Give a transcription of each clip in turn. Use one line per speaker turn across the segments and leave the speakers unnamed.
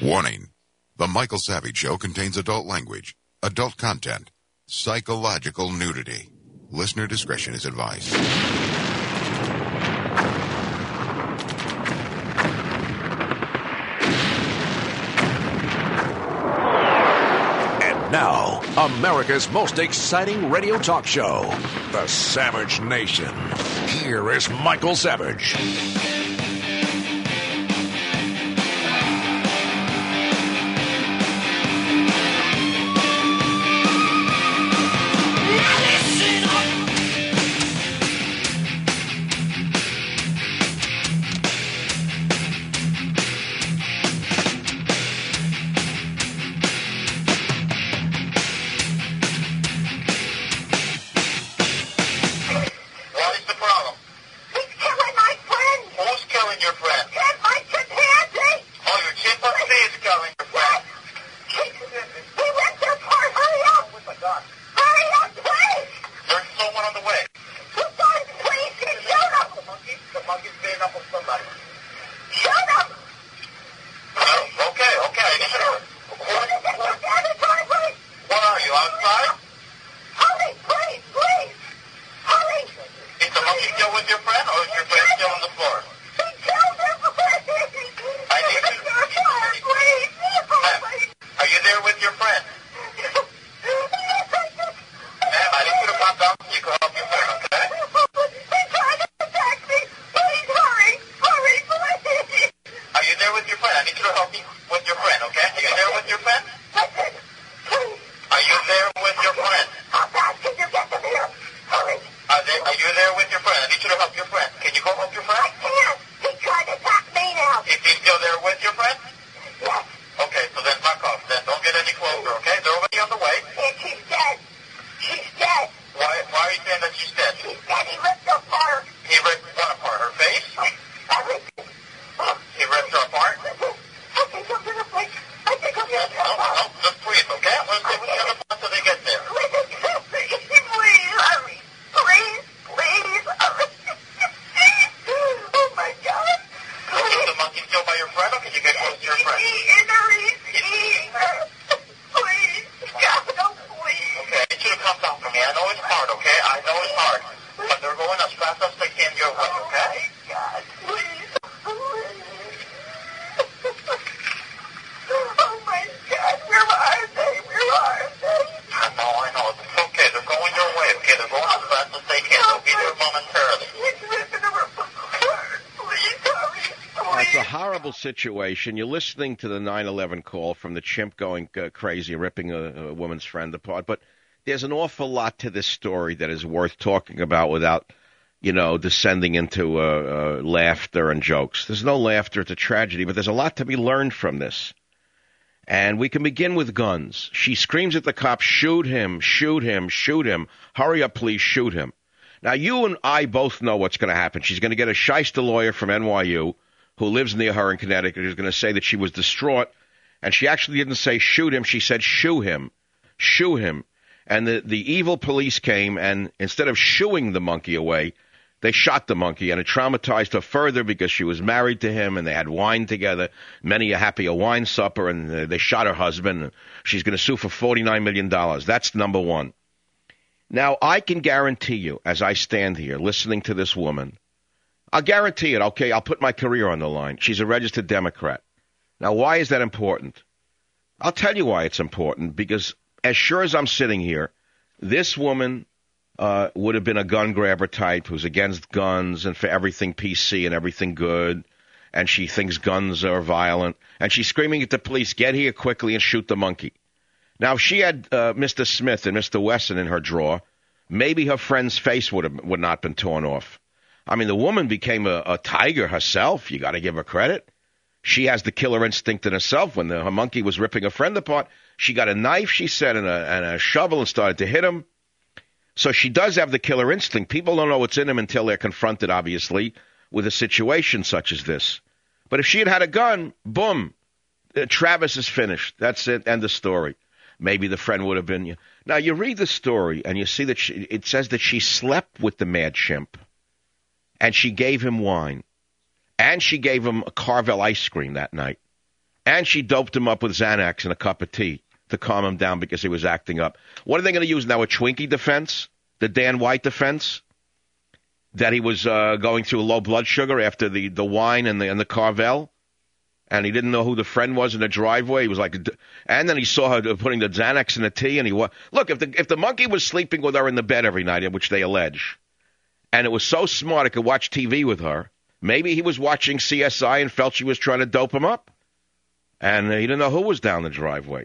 Warning. The Michael Savage Show contains adult language, adult content, psychological nudity. Listener discretion is advised.
And now, America's most exciting radio talk show, The Savage Nation. Here is Michael Savage.
Situation. You're listening to the 9/11 call from the chimp going crazy, ripping a woman's friend apart. But there's an awful lot to this story that is worth talking about without, descending into laughter and jokes. There's no laughter. It's a tragedy, but there's a lot to be learned from this. And we can begin with guns. She screams at the cops, shoot him, shoot him, shoot him. Hurry up, please, shoot him. Now, you and I both know what's going to happen. She's going to get a shyster lawyer from NYU who lives near her in Connecticut, who's going to say that she was distraught. And she actually didn't say shoot him. She said shoo him. Shoo him. And the evil police came, and instead of shooing the monkey away, they shot the monkey. And it traumatized her further because she was married to him, and they had wine together, many a happy a wine supper, and they shot her husband. She's going to sue for $49 million. That's number one. Now, I can guarantee you, as I stand here listening to this woman, I'll guarantee it, okay? I'll put my career on the line. She's a registered Democrat. Now, why is that important? I'll tell you why it's important, because as sure as I'm sitting here, this woman would have been a gun grabber type who's against guns and for everything PC and everything good, and she thinks guns are violent, and she's screaming at the police, get here quickly and shoot the monkey. Now, if she had Mr. Smith and Mr. Wesson in her drawer, maybe her friend's face would not have been torn off. I mean, the woman became a tiger herself. You got to give her credit. She has the killer instinct in herself. When her monkey was ripping a friend apart, she got a knife, she said, and a shovel and started to hit him. So she does have the killer instinct. People don't know what's in them until they're confronted, obviously, with a situation such as this. But if she had a gun, boom, Travis is finished. That's it, end of story. Maybe the friend would have been. Now, you read the story, and you see that it says that she slept with the mad chimp. And she gave him wine. And she gave him a Carvel ice cream that night. And she doped him up with Xanax and a cup of tea to calm him down because he was acting up. What are they going to use now, a Twinkie defense? The Dan White defense? That he was going through low blood sugar after the wine and the Carvel? And he didn't know who the friend was in the driveway. He was like, and then he saw her putting the Xanax in the tea, and look, if the monkey was sleeping with her in the bed every night, which they allege, and it was so smart it could watch TV with her, maybe he was watching CSI and felt she was trying to dope him up, and he didn't know who was down the driveway.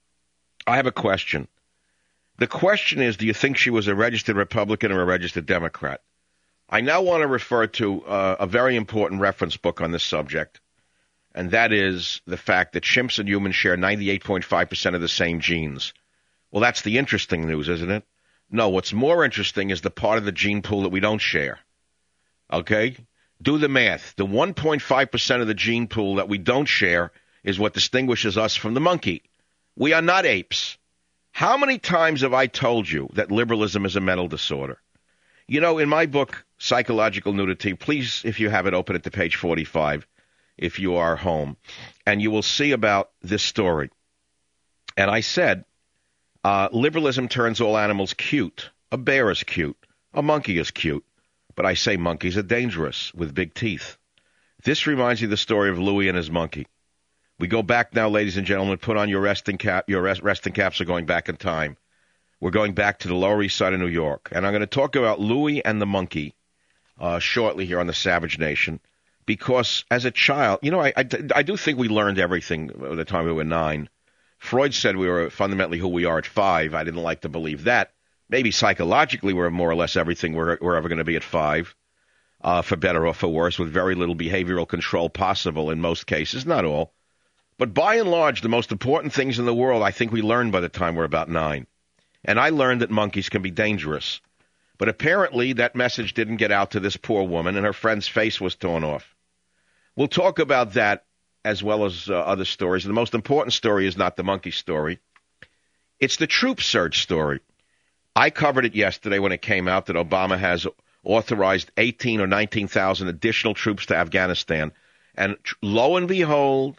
I have a question. The question is, do you think she was a registered Republican or a registered Democrat? I now want to refer to a very important reference book on this subject. And that is the fact that chimps and humans share 98.5% of the same genes. Well, that's the interesting news, isn't it? No, what's more interesting is the part of the gene pool that we don't share. Okay? Do the math. The 1.5% of the gene pool that we don't share is what distinguishes us from the monkey. We are not apes. How many times have I told you that liberalism is a mental disorder? You know, in my book, Psychological Nudity, please, if you have it, open it to page 45. If you are home, and you will see about this story. And I said, liberalism turns all animals cute. A bear is cute. A monkey is cute. But I say monkeys are dangerous with big teeth. This reminds me of the story of Louis and his monkey. We go back now, ladies and gentlemen. Put on your resting cap. Your resting caps are going back in time. We're going back to the Lower East Side of New York. And I'm going to talk about Louis and the monkey shortly here on the Savage Nation. Because as a child, you know, I do think we learned everything by the time we were 9. Freud said we were fundamentally who we are at 5. I didn't like to believe that. Maybe psychologically we're more or less everything we're ever going to be at 5, for better or for worse, with very little behavioral control possible in most cases, not all. But by and large, the most important things in the world I think we learned by the time we're about 9. And I learned that monkeys can be dangerous. But apparently that message didn't get out to this poor woman, and her friend's face was torn off. We'll talk about that as well as other stories. The most important story is not the monkey story. It's the troop surge story. I covered it yesterday when it came out that Obama has authorized 18 or 19,000 additional troops to Afghanistan. And lo and behold,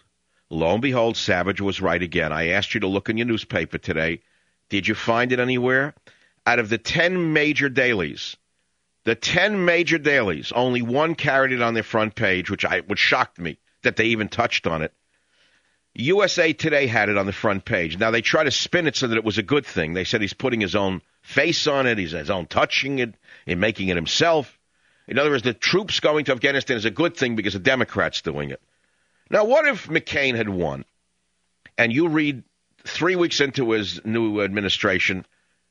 Savage was right again. I asked you to look in your newspaper today. Did you find it anywhere? Out of the 10 major dailies, only one carried it on their front page, which shocked me that they even touched on it. USA Today had it on the front page. Now, they try to spin it so that it was a good thing. They said he's putting his own face on it, he's his own touching it, and making it himself. In other words, the troops going to Afghanistan is a good thing because the Democrats doing it. Now, what if McCain had won? And you read 3 weeks into his new administration,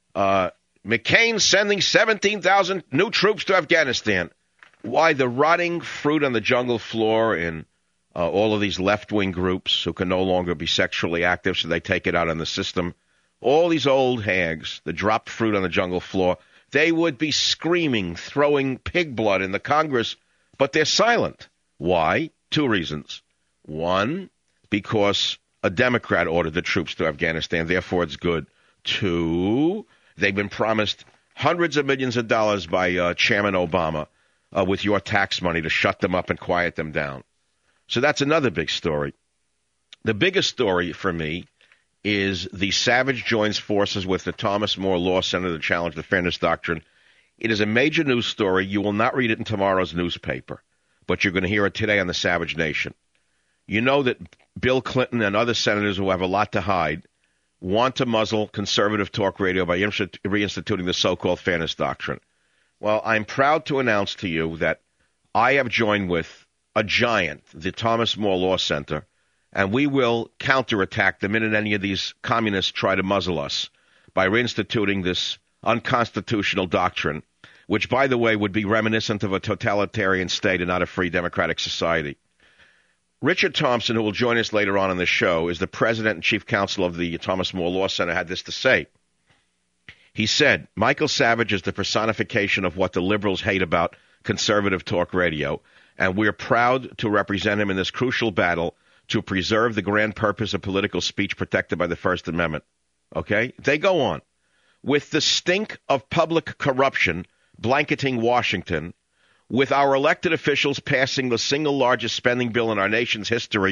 McCain sending 17,000 new troops to Afghanistan. Why, the rotting fruit on the jungle floor in all of these left-wing groups who can no longer be sexually active, so they take it out on the system. All these old hags, the dropped fruit on the jungle floor, they would be screaming, throwing pig blood in the Congress, but they're silent. Why? 2 reasons. 1, because a Democrat ordered the troops to Afghanistan, therefore it's good. 2, they've been promised hundreds of millions of dollars by Chairman Obama with your tax money to shut them up and quiet them down. So that's another big story. The biggest story for me is the Savage joins forces with the Thomas More Law Center to challenge the fairness doctrine. It is a major news story. You will not read it in tomorrow's newspaper, but you're going to hear it today on the Savage Nation. You know that Bill Clinton and other senators who have a lot to hide want to muzzle conservative talk radio by reinstituting the so-called fairness doctrine. Well, I'm proud to announce to you that I have joined with a giant, the Thomas More Law Center, and we will counterattack the minute any of these communists try to muzzle us by reinstituting this unconstitutional doctrine, which, by the way, would be reminiscent of a totalitarian state and not a free democratic society. Richard Thompson, who will join us later on in the show, is the president and chief counsel of the Thomas More Law Center, had this to say. He said, Michael Savage is the personification of what the liberals hate about conservative talk radio, and we're proud to represent him in this crucial battle to preserve the grand purpose of political speech protected by the First Amendment. Okay? They go on. With the stink of public corruption blanketing Washington, with our elected officials passing the single largest spending bill in our nation's history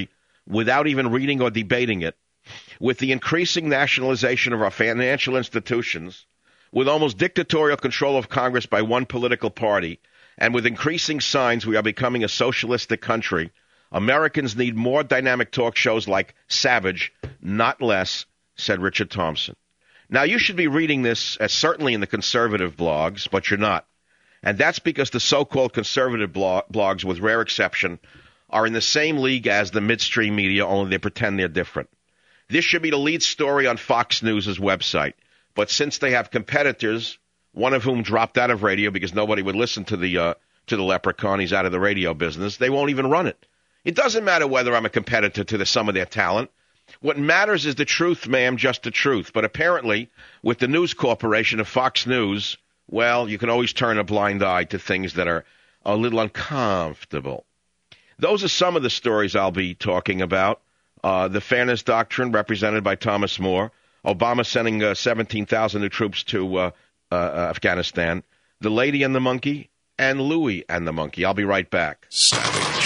without even reading or debating it, with the increasing nationalization of our financial institutions, with almost dictatorial control of Congress by one political party, and with increasing signs we are becoming a socialistic country, Americans need more dynamic talk shows like Savage, not less, said Richard Thompson. Now, you should be reading this certainly in the conservative blogs, but you're not. And that's because the so-called conservative blogs, with rare exception, are in the same league as the midstream media, only they pretend they're different. This should be the lead story on Fox News' website. But since they have competitors, one of whom dropped out of radio because nobody would listen to the leprechaun, he's out of the radio business, they won't even run it. It doesn't matter whether I'm a competitor to some of their talent. What matters is the truth, ma'am, just the truth. But apparently, with the News Corporation of Fox News, well, you can always turn a blind eye to things that are a little uncomfortable. Those are some of the stories I'll be talking about. The Fairness Doctrine, represented by Thomas More. Obama sending 17,000 new troops to Afghanistan. The Lady and the Monkey, and Louie and the Monkey. I'll be right back.
Savage.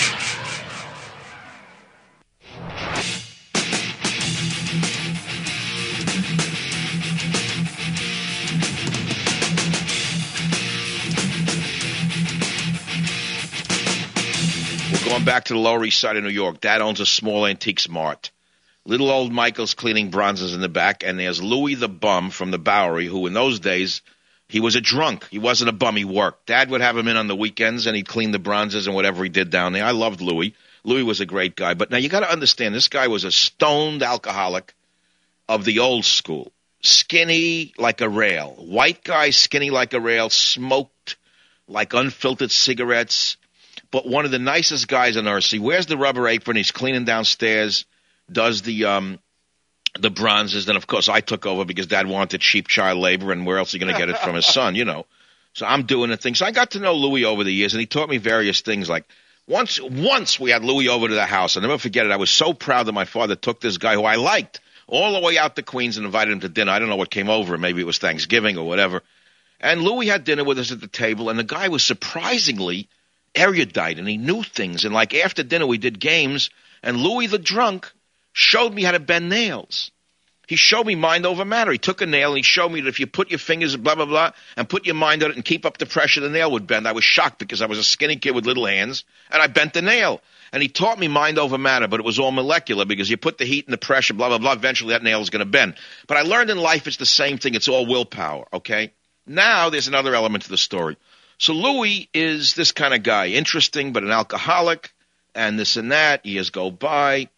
Going back to the Lower East Side of New York. Dad owns a small antiques mart. Little old Michael's cleaning bronzes in the back, and there's Louie the Bum from the Bowery, who in those days, he was a drunk. He wasn't a bum, he worked. Dad would have him in on the weekends, and he'd clean the bronzes and whatever he did down there. I loved Louie. Louie was a great guy. But now you got to understand, this guy was a stoned alcoholic of the old school. Skinny like a rail. White guy, skinny like a rail, smoked like unfiltered cigarettes. But one of the nicest guys on earth. He wears the rubber apron. He's cleaning downstairs, does the bronzes. Then, of course, I took over because Dad wanted cheap child labor, and where else are you going to get it from his son, you know. So I'm doing the thing. So I got to know Louie over the years, and he taught me various things. Like once we had Louie over to the house. I'll never forget it. I was so proud that my father took this guy who I liked all the way out to Queens and invited him to dinner. I don't know what came over. Maybe it was Thanksgiving or whatever. And Louie had dinner with us at the table, and the guy was surprisingly erudite, and he knew things. And like after dinner, we did games, and Louie the drunk showed me how to bend nails. He showed me mind over matter. He took a nail and he showed me that if you put your fingers, blah, blah, blah, and put your mind on it and keep up the pressure, the nail would bend. I was shocked because I was a skinny kid with little hands, and I bent the nail. And he taught me mind over matter, but it was all molecular because you put the heat and the pressure, blah, blah, blah, eventually that nail is going to bend. But I learned in life it's the same thing. It's all willpower, okay? Now there's another element to the story. So Louie is this kind of guy, interesting, but an alcoholic, and this and that. Years go by.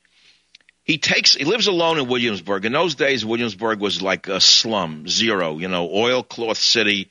He lives alone in Williamsburg. In those days, Williamsburg was like a slum, zero, oilcloth city,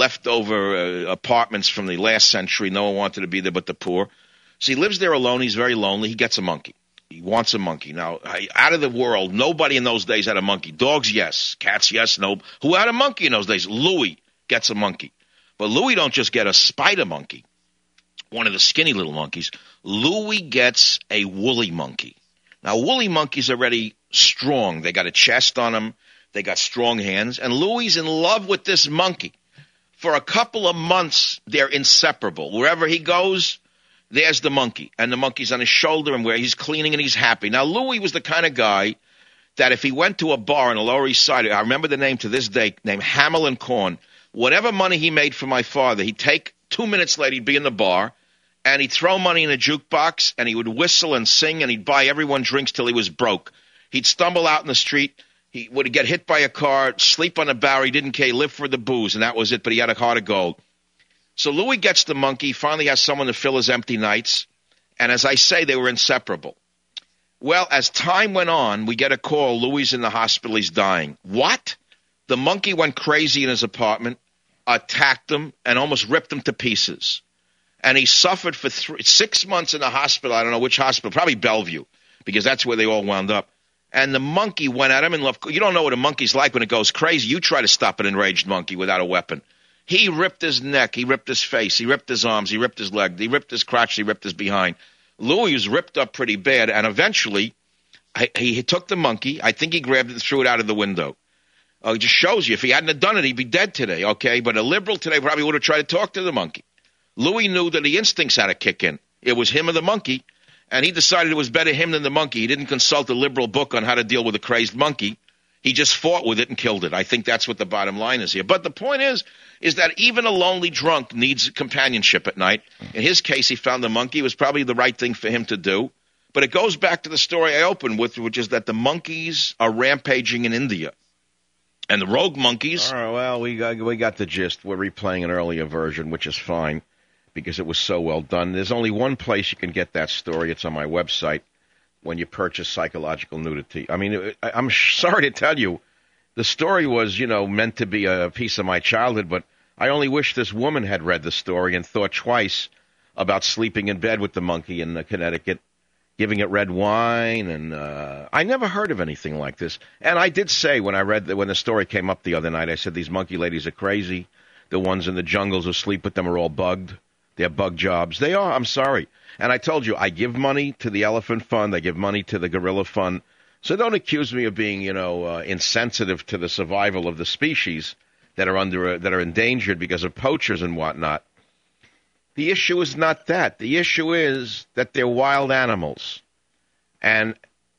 leftover apartments from the last century. No one wanted to be there but the poor. So he lives there alone. He's very lonely. He gets a monkey. He wants a monkey. Now, out of the world, nobody in those days had a monkey. Dogs, yes. Cats, yes. No. Who had a monkey in those days? Louie gets a monkey. But Louie don't just get a spider monkey, one of the skinny little monkeys. Louie gets a woolly monkey. Now, woolly monkeys are already strong. They got a chest on them. They got strong hands. And Louie's in love with this monkey. For a couple of months, they're inseparable. Wherever he goes, there's the monkey. And the monkey's on his shoulder, and where he's cleaning and he's happy. Now, Louie was the kind of guy that if he went to a bar on the Lower East Side, I remember the name to this day, named Hamill and Korn. Whatever money he made for my father, he'd take 2 minutes later, he'd be in the bar, and he'd throw money in a jukebox, and he would whistle and sing, and he'd buy everyone drinks till he was broke. He'd stumble out in the street. He would get hit by a car, sleep on a Bowery, didn't care, live for the booze, and that was it, but he had a heart of gold. So Louie gets the monkey, finally has someone to fill his empty nights, and as I say, they were inseparable. Well, as time went on, we get a call, Louie's in the hospital, he's dying. What? The monkey went crazy in his apartment, attacked him, and almost ripped him to pieces. And he suffered for 6 months in the hospital. I don't know which hospital, probably Bellevue, because that's where they all wound up. And the monkey went at him in love. You don't know what a monkey's like when it goes crazy. You try to stop an enraged monkey without a weapon. He ripped his neck. He ripped his face. He ripped his arms. He ripped his leg. He ripped his crotch. He ripped his behind. Louie was ripped up pretty bad, and eventually he took the monkey. I think he grabbed it and threw it out of the window. It just shows you, if he hadn't have done it, he'd be dead today, okay? But a liberal today probably would have tried to talk to the monkey. Louie knew that the instincts had to kick in. It was him or the monkey. and he decided it was better him than the monkey. He didn't consult a liberal book on how to deal with a crazed monkey. He just fought with it and killed it. I think that's what the bottom line is here. But the point is that even a lonely drunk needs companionship at night. In his case, he found the monkey. It was probably the right thing for him to do. But it goes back to the story I opened with, which is that the monkeys are rampaging in India. And the rogue monkeys... All right, well, we got the gist. We're replaying an earlier version, which is fine, because it was so well done. There's only one place you can get that story. It's on my website when you purchase Psychological Nudity. I mean, I'm sorry to tell you, the story was, meant to be a piece of my childhood, but I only wish this woman had read the story and thought twice about sleeping in bed with the monkey in Connecticut, giving it red wine, and I never heard of anything like this. And I did say when the story came up the other night, I said these monkey ladies are crazy. The ones in the jungles who sleep with them are all bugged. They're bug jobs. They are. I'm sorry. And I told you, I give money to the Elephant Fund. I give money to the Gorilla Fund. So don't accuse me of being, insensitive to the survival of the species that are endangered because of poachers and whatnot. The issue is not that. The issue is that they're wild animals. And,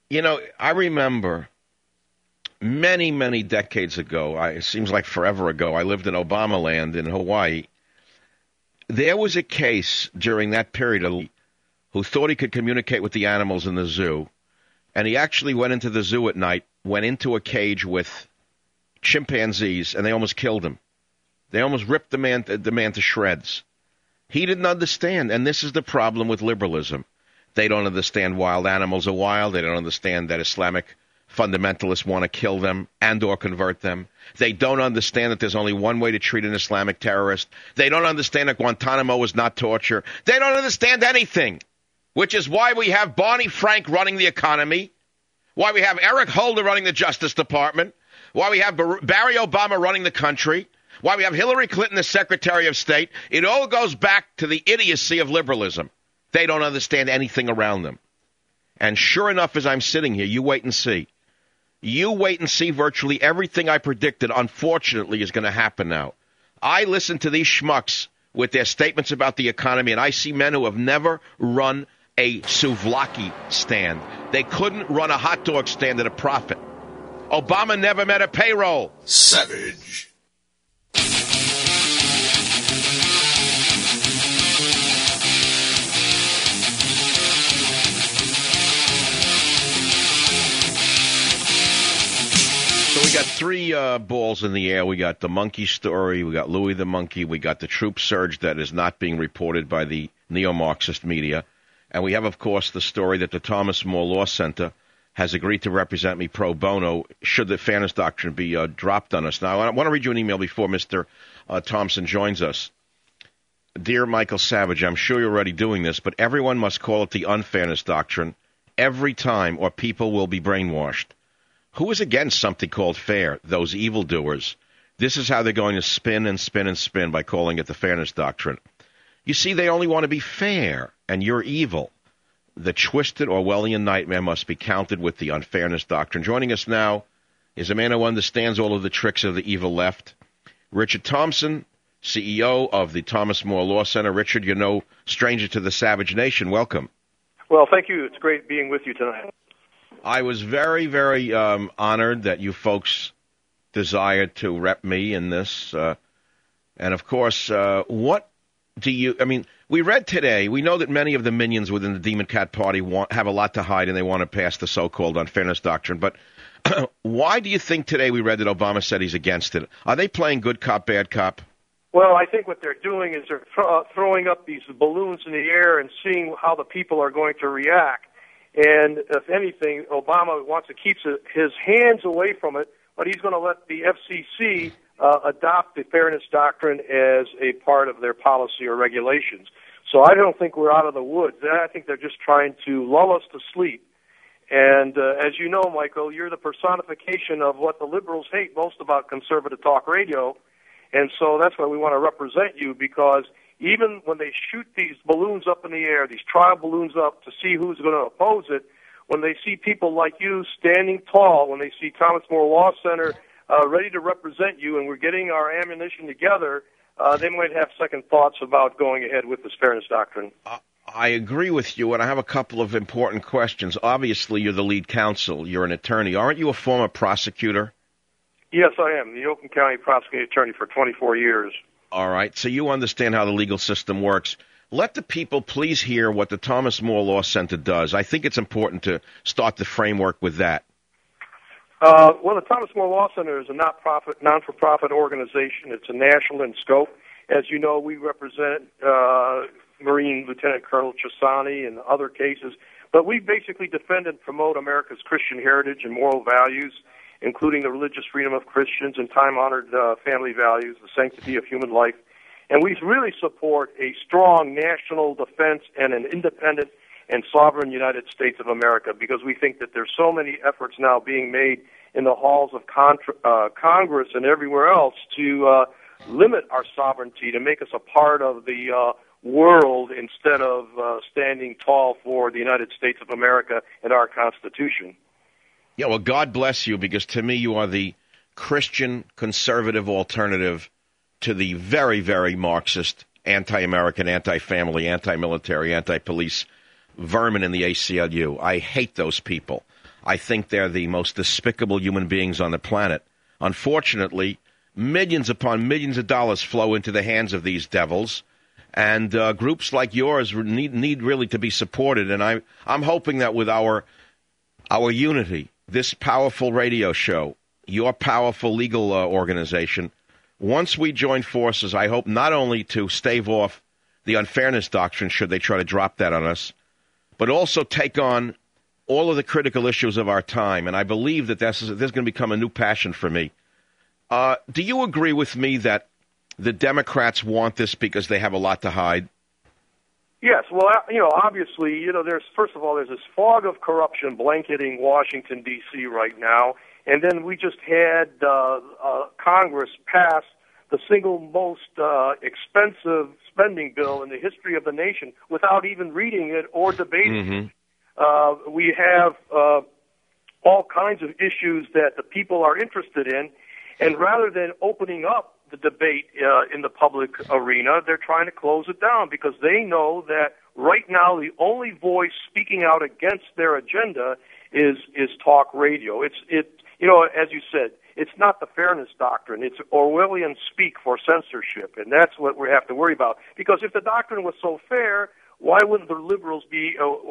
I remember many, many decades ago, it seems like forever ago, I lived in Obama land in Hawaii. There was a case during that period who thought he could communicate with the animals in the zoo, and he actually went into the zoo at night, went into a cage with chimpanzees, and they almost killed him. They almost ripped the man to shreds. He didn't understand, and this is the problem with liberalism. They don't understand wild animals are wild. They don't understand that Islamic fundamentalists want to kill them and or convert them. They don't understand that there's only one way to treat an Islamic terrorist. They don't understand that Guantanamo is not torture. They don't understand anything, which is why we have Barney Frank running the economy, why we have Eric Holder running the Justice Department, why we have Barry Obama running the country, why we have Hillary Clinton as Secretary of State. It all goes back to the idiocy of liberalism. They don't understand anything around them. And sure enough, as I'm sitting here, you wait and see. You wait and see virtually everything I predicted, unfortunately, is going to happen now. I listen to these schmucks with their statements about the economy, and I see men who have never run a souvlaki stand. They couldn't run a hot dog stand at a profit. Obama never met a payroll.
Savage.
So we got three balls in the air. We got the monkey story. We got Louis the monkey. We got the troop surge that is not being reported by the neo-Marxist media. And we have, of course, the story that the Thomas More Law Center has agreed to represent me pro bono should the fairness doctrine be dropped on us. Now, I want to read you an email before Mr. Thompson joins us. Dear Michael Savage, I'm sure you're already doing this, but everyone must call it the unfairness doctrine every time or people will be brainwashed. Who is against something called fair? Those evildoers. This is how they're going to spin and spin and spin by calling it the fairness doctrine. You see, they only want to be fair, and you're evil. The twisted Orwellian nightmare must be countered with the unfairness doctrine. Joining us now is a man who understands all of the tricks of the evil left. Richard Thompson, CEO of the Thomas More Law Center. Richard, you're no stranger to the Savage Nation. Welcome.
Well, thank you. It's great being with you tonight.
I was very, very honored that you folks desired to rep me in this. And, of course, what do you – I mean, we read today, we know that many of the minions within the Demon Cat Party have a lot to hide and they want to pass the so-called unfairness doctrine. But why do you think today we read that Obama said he's against it? Are they playing good cop, bad cop?
Well, I think what they're doing is they're throwing up these balloons in the air and seeing how the people are going to react. And if anything, Obama wants to keep his hands away from it, but he's going to let the FCC adopt the fairness doctrine as a part of their policy or regulations. So I don't think we're out of the woods. I think they're just trying to lull us to sleep. And as you know, Michael, you're the personification of what the liberals hate most about conservative talk radio. And so that's why we want to represent you, because even when they shoot these balloons up in the air, these trial balloons up to see who's going to oppose it, when they see people like you standing tall, when they see Thomas More Law Center ready to represent you and we're getting our ammunition together, they might have second thoughts about going ahead with this fairness doctrine.
I agree with you, and I have a couple of important questions. Obviously, you're the lead counsel. You're an attorney. Aren't you a former prosecutor?
Yes, I am. The Oakland County prosecuting attorney for 24 years.
All right, so you understand how the legal system works. Let the people please hear what the Thomas More Law Center does. I think it's important to start the framework with that.
Well, the Thomas More Law Center is a non-for-profit organization. It's a national in scope. As you know, we represent Marine Lieutenant Colonel Chasani and other cases, but we basically defend and promote America's Christian heritage and moral values, including the religious freedom of Christians and time-honored family values, the sanctity of human life. And we really support a strong national defense and an independent and sovereign United States of America, because we think that there's so many efforts now being made in the halls of Congress and everywhere else to limit our sovereignty, to make us a part of the world instead of standing tall for the United States of America and our Constitution.
Yeah, well, God bless you, because to me you are the Christian conservative alternative to the very, very Marxist, anti-American, anti-family, anti-military, anti-police vermin in the ACLU. I hate those people. I think they're the most despicable human beings on the planet. Unfortunately, millions upon millions of dollars flow into the hands of these devils, and groups like yours need really to be supported. And I'm hoping that with our unity, this powerful radio show, your powerful legal organization, once we join forces, I hope not only to stave off the unfairness doctrine, should they try to drop that on us, but also take on all of the critical issues of our time. And I believe that this is going to become a new passion for me. Do you agree with me that the Democrats want this because they have a lot to hide?
Yes, well, obviously, there's this fog of corruption blanketing Washington, D.C. right now, and then we just had Congress pass the single most expensive spending bill in the history of the nation without even reading it or debating it. We have all kinds of issues that the people are interested in, and rather than opening up the debate in the public arena, they're trying to close it down, because they know that right now the only voice speaking out against their agenda is talk radio. As you said, it's not the fairness doctrine. It's Orwellian speak for censorship, and that's what we have to worry about. Because if the doctrine was so fair, why would the liberals be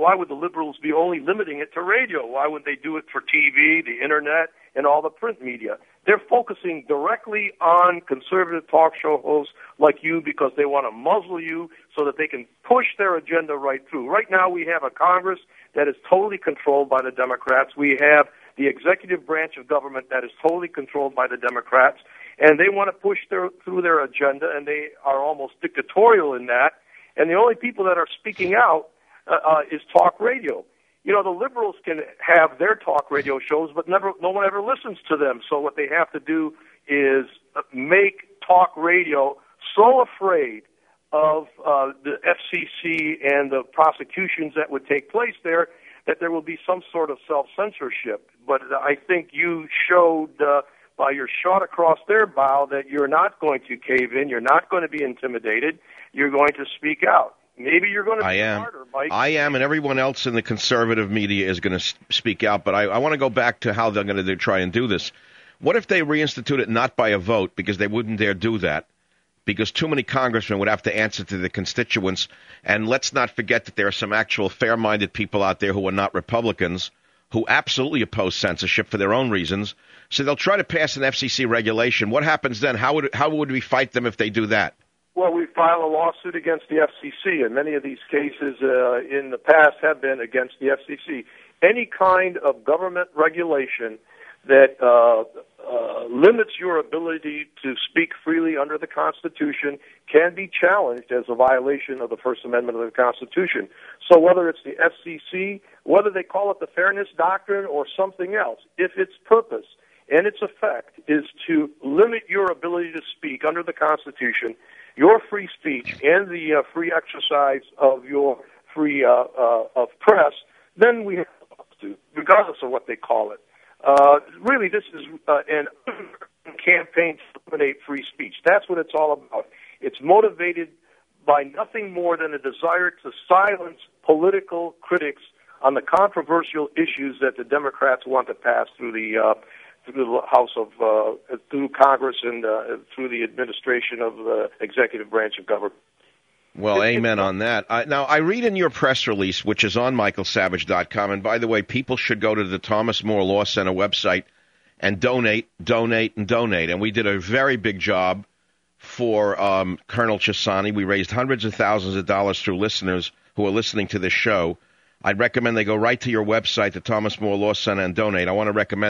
only limiting it to radio? Why would they do it for TV, the internet, and all the print media? They're focusing directly on conservative talk show hosts like you, because they want to muzzle you so that they can push their agenda right through. Right now we have a Congress that is totally controlled by the Democrats. We have the executive branch of government that is totally controlled by the Democrats, and they want to push through their agenda, and they are almost dictatorial in that. And the only people that are speaking out is talk radio. The liberals can have their talk radio shows, but no one ever listens to them. So what they have to do is make talk radio so afraid of the FCC and the prosecutions that would take place there that there will be some sort of self-censorship. But I think you showed by your shot across their bow that you're not going to cave in, you're not going to be intimidated, you're going to speak out. Maybe you're going to be smarter, Mike.
I am, and everyone else in the conservative media is going to speak out. But I want to go back to how they're going to try and do this. What if they reinstitute it not by a vote, because they wouldn't dare do that, because too many congressmen would have to answer to the constituents? And let's not forget that there are some actual fair-minded people out there who are not Republicans who absolutely oppose censorship for their own reasons. So they'll try to pass an FCC regulation. What happens then? How would we fight them if they do that?
Well, we file a lawsuit against the FCC, and many of these cases in the past have been against the FCC. Any kind of government regulation that limits your ability to speak freely under the Constitution can be challenged as a violation of the First Amendment of the Constitution. So whether it's the FCC, whether they call it the Fairness Doctrine or something else, if its purpose and its effect is to limit your ability to speak under the Constitution, your free speech and the free exercise of your free of press, then we have to, regardless of what they call it. Really, this is an campaign to eliminate free speech. That's what it's all about. It's motivated by nothing more than a desire to silence political critics on the controversial issues that the Democrats want to pass through the House of through Congress and through the administration of the executive branch of government.
Well, amen on that. Now, I read in your press release, which is on michaelsavage.com, and by the way, people should go to the Thomas More Law Center website and donate. And we did a very big job for Colonel Chessani. We raised hundreds of thousands of dollars through listeners who are listening to this show. I'd recommend they go right to your website, the Thomas More Law Center, and donate. I want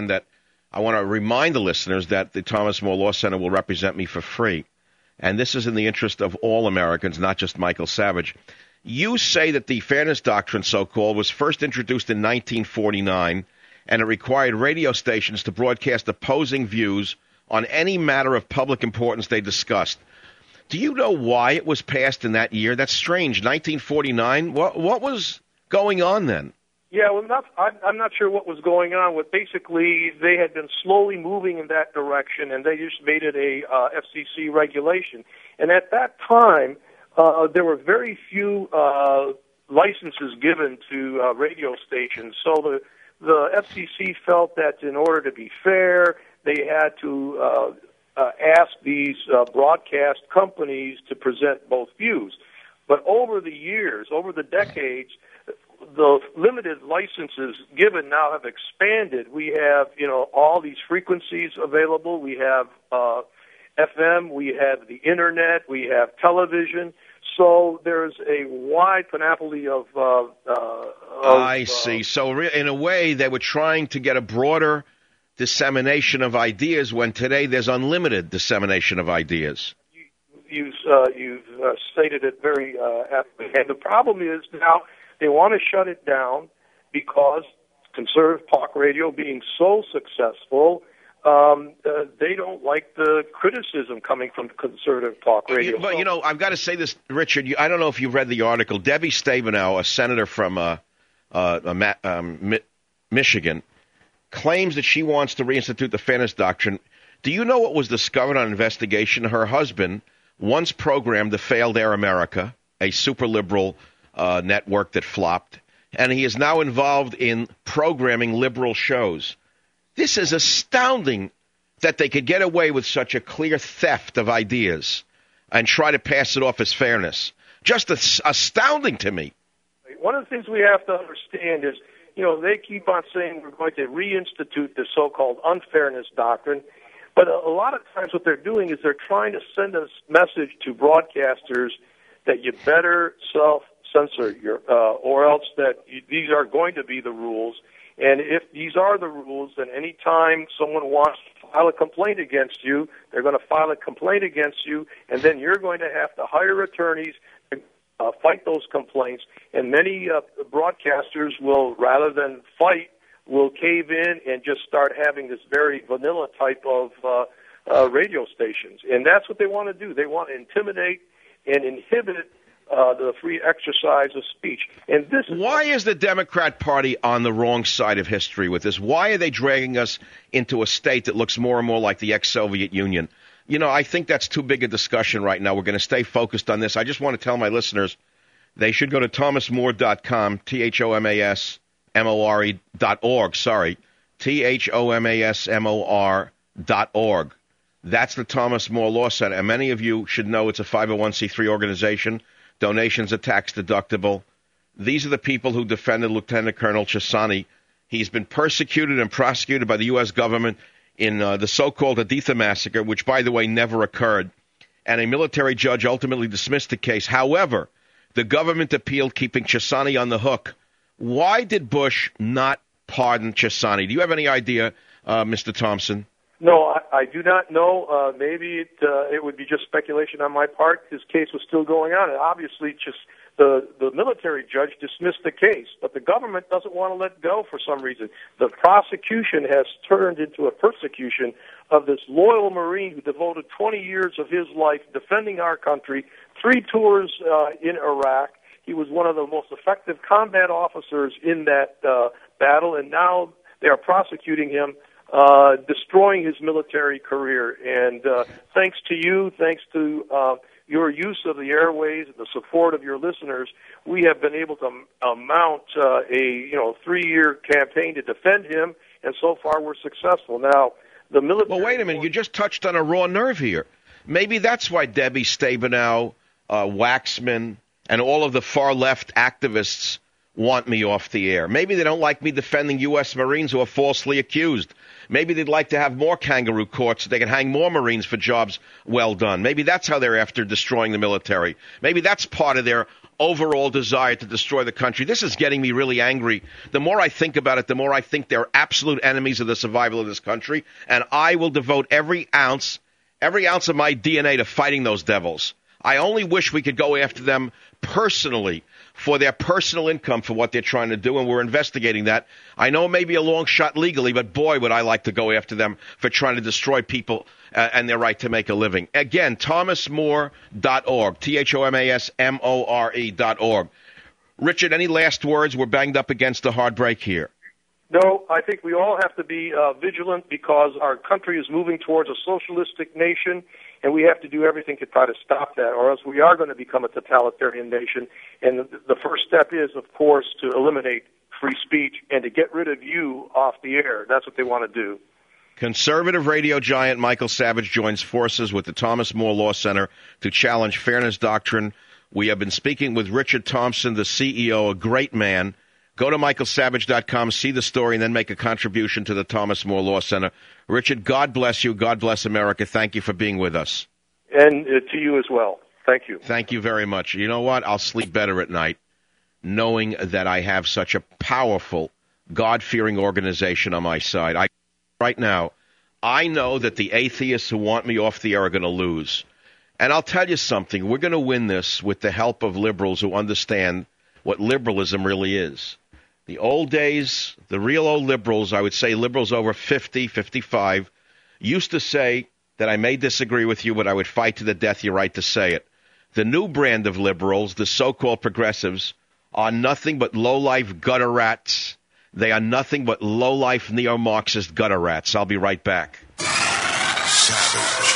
to remind the listeners that the Thomas More Law Center will represent me for free. And this is in the interest of all Americans, not just Michael Savage. You say that the Fairness Doctrine, so-called, was first introduced in 1949, and it required radio stations to broadcast opposing views on any matter of public importance they discussed. Do you know why it was passed in that year? That's strange. 1949? What was going on then?
Yeah, well, I'm not sure what was going on. But basically, they had been slowly moving in that direction, and they just made it a FCC regulation. And at that time, there were very few licenses given to radio stations. So the FCC felt that in order to be fair, they had to ask these broadcast companies to present both views. But over the years, over the decades, the limited licenses given now have expanded. We have, all these frequencies available. We have FM, we have the Internet, we have television. So there's a wide panoply of
I see. So in a way, they were trying to get a broader dissemination of ideas when today there's unlimited dissemination of ideas.
You've stated it very aptly. And the problem is now they want to shut it down because conservative talk radio being so successful, they don't like the criticism coming from conservative talk radio.
But, I've got to say this, Richard. I don't know if you've read the article. Debbie Stabenow, a senator from Michigan, claims that she wants to reinstitute the Fairness Doctrine. Do you know what was discovered on investigation? Her husband once programmed the Failed Air America, a super liberal network that flopped, and he is now involved in programming liberal shows. This is astounding that they could get away with such a clear theft of ideas and try to pass it off as fairness. Just astounding to me.
One of the things we have to understand is, they keep on saying we're going to reinstitute the so-called unfairness doctrine, but a lot of times what they're doing is they're trying to send a message to broadcasters that you better self-censor or else that these are going to be the rules. And if these are the rules, then any time someone wants to file a complaint against you, they're going to file a complaint against you, and then you're going to have to hire attorneys to fight those complaints. And many broadcasters will, rather than fight, will cave in and just start having this very vanilla type of radio stations. And that's what they want to do. They want to intimidate and inhibit the free exercise of speech. And this is
why is the Democrat Party on the wrong side of history with this? Why are they dragging us into a state that looks more and more like the ex-Soviet Union? I think that's too big a discussion right now. We're going to stay focused on this. I just want to tell my listeners they should go to thomasmore.com, THOMASMORE.org, sorry, THOMASMOR.org. That's the Thomas More Law Center. And many of you should know it's a 501c3 organization. Donations are tax deductible. These are the people who defended Lieutenant Colonel Chessani. He's been persecuted and prosecuted by the U.S. government in the so-called Haditha massacre, which, by the way, never occurred. And a military judge ultimately dismissed the case. However, the government appealed, keeping Chessani on the hook. Why did Bush not pardon Chessani? Do you have any idea, Mr. Thompson?
No, I do not know. Maybe it would be just speculation on my part. His case was still going on, and obviously just the military judge dismissed the case, but the government doesn't want to let go for some reason. The prosecution has turned into a persecution of this loyal Marine who devoted 20 years of his life defending our country, 3 tours in Iraq. He was one of the most effective combat officers in that battle, and now they are prosecuting him, destroying his military career. And thanks to you, thanks to your use of the airways and the support of your listeners, we have been able to mount a 3-year campaign to defend him, and so far we're successful. Now, the military...
Well, wait a minute. You just touched on a raw nerve here. Maybe that's why Debbie Stabenow, Waxman, and all of the far-left activists want me off the air. Maybe they don't like me defending U.S. Marines who are falsely accused. Maybe they'd like to have more kangaroo courts so they can hang more Marines for jobs well done. Maybe that's how they're after destroying the military. Maybe that's part of their overall desire to destroy the country. This is getting me really angry. The more I think about it, the more I think they're absolute enemies of the survival of this country, and I will devote every ounce of my DNA to fighting those devils. I only wish we could go after them personally for their personal income for what they're trying to do, and we're investigating that. I know it may be a long shot legally, but boy, would I like to go after them for trying to destroy people and their right to make a living. Again, thomasmore.org, ThomasMore.org. Richard, any last words? We're banged up against a hard break here.
No, I think we all have to be vigilant because our country is moving towards a socialistic nation, and we have to do everything to try to stop that, or else we are going to become a totalitarian nation. And the first step is, of course, to eliminate free speech and to get rid of you off the air. That's what they want to do.
Conservative radio giant Michael Savage joins forces with the Thomas More Law Center to challenge fairness doctrine. We have been speaking with Richard Thompson, the CEO, a great man. Go to michaelsavage.com, see the story, and then make a contribution to the Thomas More Law Center. Richard, God bless you. God bless America. Thank you for being with us.
And to you as well. Thank you.
Thank you very much. You know what? I'll sleep better at night knowing that I have such a powerful, God-fearing organization on my side. Right now, I know that the atheists who want me off the air are going to lose. And I'll tell you something. We're going to win this with the help of liberals who understand what liberalism really is. The old days, the real old liberals, I would say liberals over 50, 55, used to say that I may disagree with you, but I would fight to the death your right to say it. The new brand of liberals, the so-called progressives, are nothing but low-life gutter rats. They are nothing but low-life neo-Marxist gutter rats. I'll be right back.
Savage.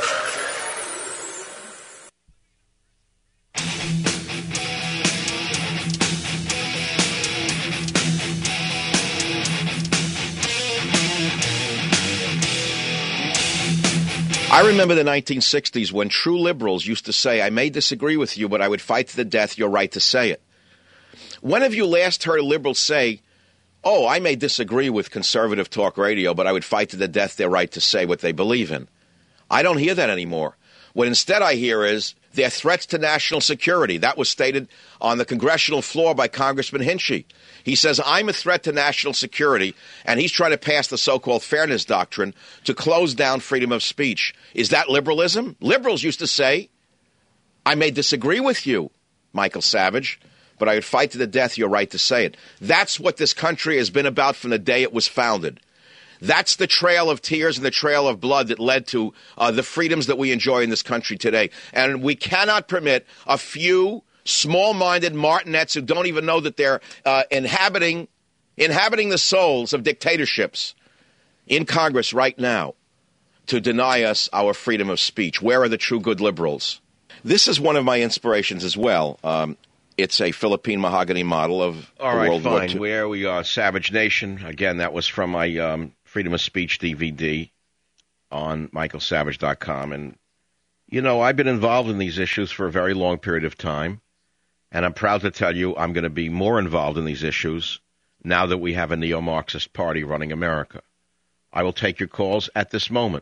I remember the 1960s when true liberals used to say, I may disagree with you, but I would fight to the death your right to say it. When have you last heard liberals say, oh, I may disagree with conservative talk radio, but I would fight to the death their right to say what they believe in? I don't hear that anymore. What instead I hear is their threats to national security. That was stated on the congressional floor by Congressman Hinchey. He says, I'm a threat to national security, and he's trying to pass the so-called fairness doctrine to close down freedom of speech. Is that liberalism? Liberals used to say, I may disagree with you, Michael Savage, but I would fight to the death your right to say it. That's what this country has been about from the day it was founded. That's the trail of tears and the trail of blood that led to the freedoms that we enjoy in this country today. And we cannot permit a few small-minded martinets who don't even know that they're inhabiting the souls of dictatorships in Congress right now to deny us our freedom of speech. Where are the true good liberals? This is one of my inspirations as well. It's a Philippine mahogany model of World War II. Where we are, Savage Nation. Again, that was from my Freedom of Speech DVD on michaelsavage.com. And, you know, I've been involved in these issues for a very long period of time. And I'm proud to tell you I'm going to be more involved in these issues now that we have a neo-Marxist party running America. I will take your calls at this moment.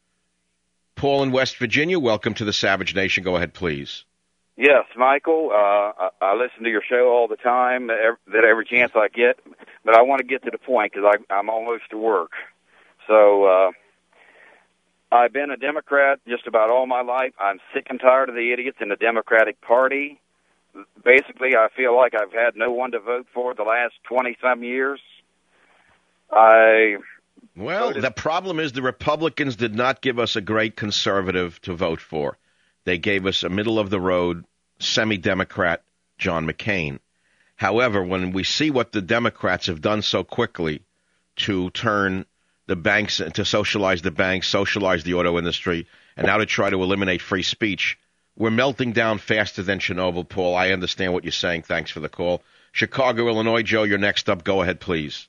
Paul in West Virginia, welcome to the Savage Nation. Go ahead, please.
Yes, Michael. I listen to your show all the time, that every chance I get. But I want to get to the point because I'm almost to work. So I've been a Democrat just about all my life. I'm sick and tired of the idiots in the Democratic Party. Basically, I feel like I've had no one to vote for the last 20-some years.
Well, the problem is the Republicans did not give us a great conservative to vote for. They gave us a middle-of-the-road, semi-Democrat, John McCain. However, when we see what the Democrats have done so quickly to turn the banks, to socialize the banks, socialize the auto industry, and now to try to eliminate free speech, We're melting down faster than Chernobyl, Paul. I understand what you're saying. Thanks for the call. Chicago, Illinois. Joe, you're next up. Go ahead, please.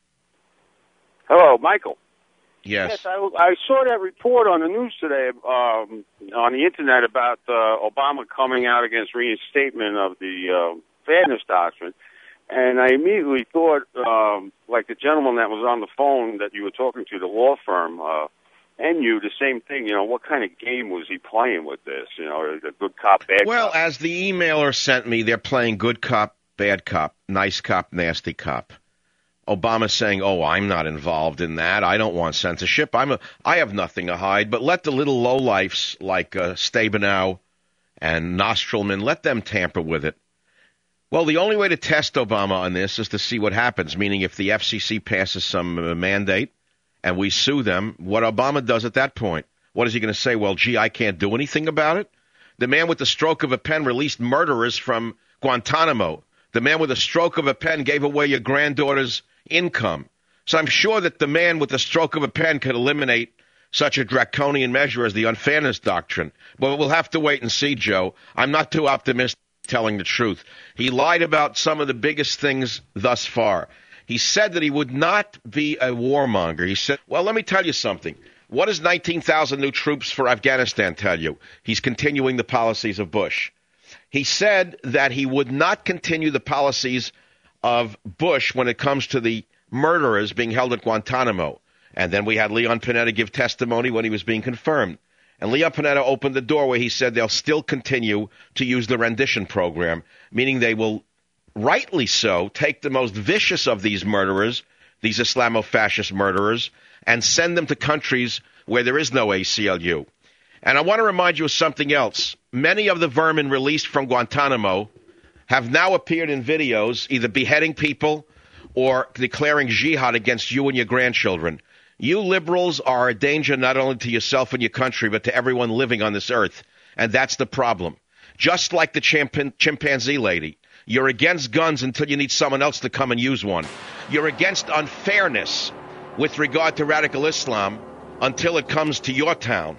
Hello, Michael.
Yes.
I saw that report on the news today on the Internet about Obama coming out against reinstatement of the fairness doctrine. And I immediately thought, like the gentleman that was on the phone that you were talking to, the law firm, and you, the same thing. You know, what kind of game was he playing with this? You know, the good cop, bad cop.
Well, as the emailer sent me, they're playing good cop, bad cop, nice cop, nasty cop. Obama's saying, "Oh, I'm not involved in that. I don't want censorship. I have nothing to hide." But let the little lowlifes like Stabenow and Nostrilman, let them tamper with it. Well, the only way to test Obama on this is to see what happens, meaning if the FCC passes some mandate and we sue them, what Obama does at that point. What is he going to say? Well, gee, I can't do anything about it? The man with the stroke of a pen released murderers from Guantanamo. The man with a stroke of a pen gave away your granddaughter's income. So I'm sure that the man with the stroke of a pen could eliminate such a draconian measure as the unfairness doctrine. But we'll have to wait and see, Joe. I'm not too optimistic telling the truth. He lied about some of the biggest things thus far. He said that he would not be a warmonger. He said, well, let me tell you something. What does 19,000 new troops for Afghanistan tell you? He's continuing the policies of Bush. He said that he would not continue the policies of Bush when it comes to the murderers being held at Guantanamo. And then we had Leon Panetta give testimony when he was being confirmed. And Leon Panetta opened the door where he said they'll still continue to use the rendition program, meaning they will, rightly so, take the most vicious of these murderers, these Islamo-fascist murderers, and send them to countries where there is no ACLU. And I want to remind you of something else. Many of the vermin released from Guantanamo have now appeared in videos either beheading people or declaring jihad against you and your grandchildren. You liberals are a danger not only to yourself and your country, but to everyone living on this earth. And that's the problem. Just like the chimpanzee lady. You're against guns until you need someone else to come and use one. You're against unfairness with regard to radical Islam until it comes to your town.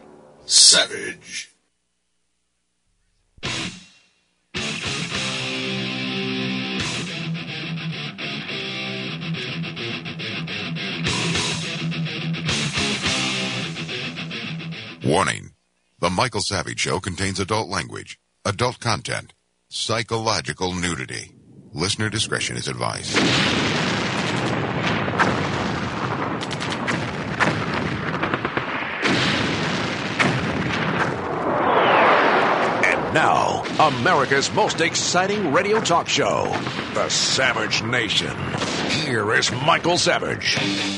Savage. Warning. The Michael Savage Show contains adult language, adult content, psychological nudity. Listener discretion is advised.
And now, America's most exciting radio talk show, The Savage Nation. Here is Michael Savage.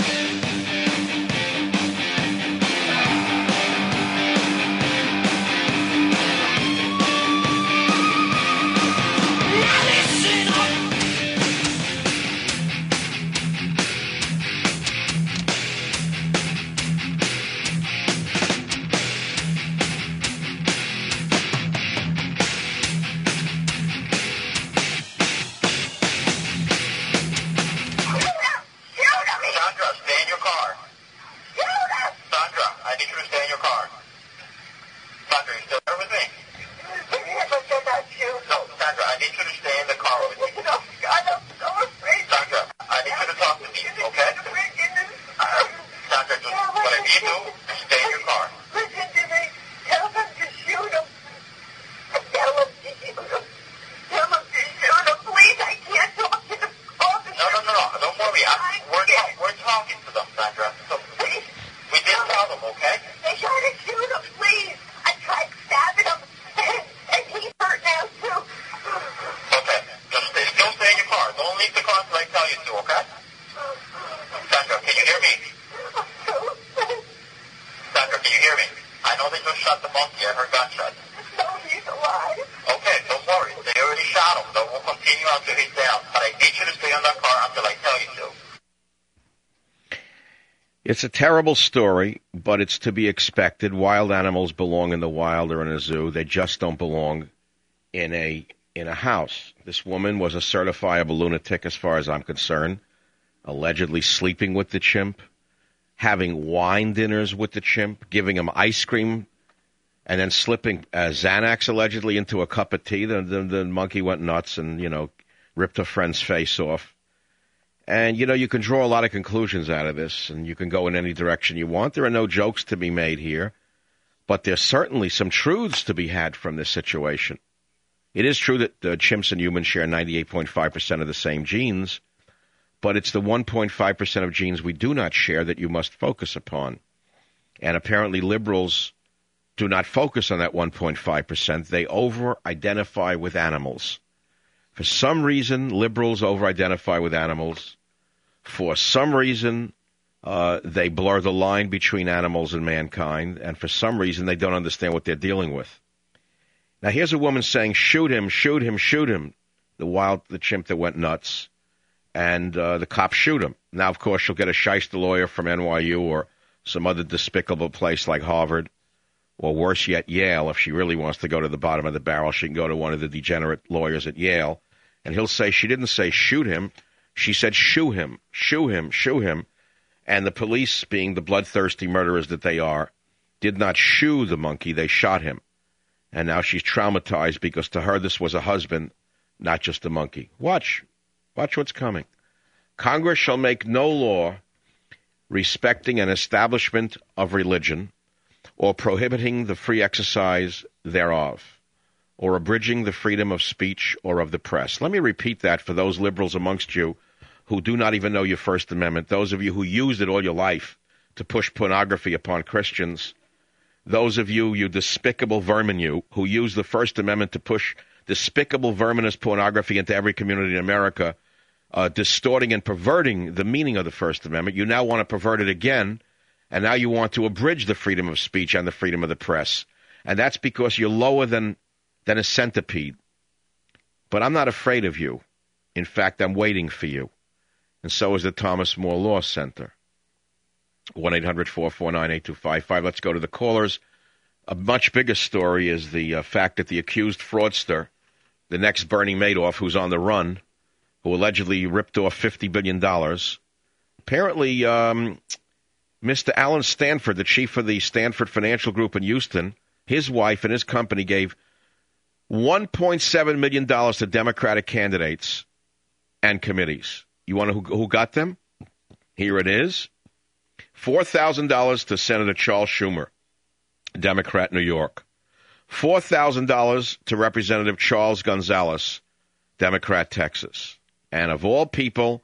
It's a terrible story, but it's to be expected. Wild animals belong in the wild or in a zoo. They just don't belong in a house. This woman was a certifiable lunatic as far as I'm concerned, allegedly sleeping with the chimp, having wine dinners with the chimp, giving him ice cream and then slipping Xanax allegedly into a cup of tea. The monkey went nuts and, ripped her friend's face off. And, you can draw a lot of conclusions out of this, and you can go in any direction you want. There are no jokes to be made here, but there's certainly some truths to be had from this situation. It is true that chimps and humans share 98.5% of the same genes, but it's the 1.5% of genes we do not share that you must focus upon. And apparently liberals do not focus on that 1.5%. They over-identify with animals. For some reason, liberals over-identify with animals. For some reason, they blur the line between animals and mankind. And for some reason, they don't understand what they're dealing with. Now, here's a woman saying, shoot him, shoot him, shoot him. The chimp that went nuts. And the cops shoot him. Now, of course, she'll get a shyster lawyer from NYU or some other despicable place like Harvard. Or worse yet, Yale. If she really wants to go to the bottom of the barrel, she can go to one of the degenerate lawyers at Yale. And he'll say she didn't say shoot him. She said shoo him, shoo him, shoo him. And the police, being the bloodthirsty murderers that they are, did not shoo the monkey. They shot him. And now she's traumatized because to her this was a husband, not just a monkey. Watch what's coming. Congress shall make no law respecting an establishment of religion or prohibiting the free exercise thereof, or abridging the freedom of speech or of the press. Let me repeat that for those liberals amongst you who do not even know your First Amendment, those of you who used it all your life to push pornography upon Christians, those of you, you despicable vermin, you, who use the First Amendment to push despicable verminous pornography into every community in America, distorting and perverting the meaning of the First Amendment. You now want to pervert it again, and now you want to abridge the freedom of speech and the freedom of the press. And that's because you're lower than a centipede. But I'm not afraid of you. In fact, I'm waiting for you. And so is the Thomas More Law Center. 1-800-449-8255. Let's go to the callers. A much bigger story is the fact that the accused fraudster, the next Bernie Madoff, who's on the run, who allegedly ripped off $50 billion, apparently Mr. Alan Stanford, the chief of the Stanford Financial Group in Houston, his wife and his company gave $1.7 million to Democratic candidates and committees. You want to know who got them? Here it is. $4,000 to Senator Charles Schumer, Democrat, New York. $4,000 to Representative Charles Gonzalez, Democrat, Texas. And of all people,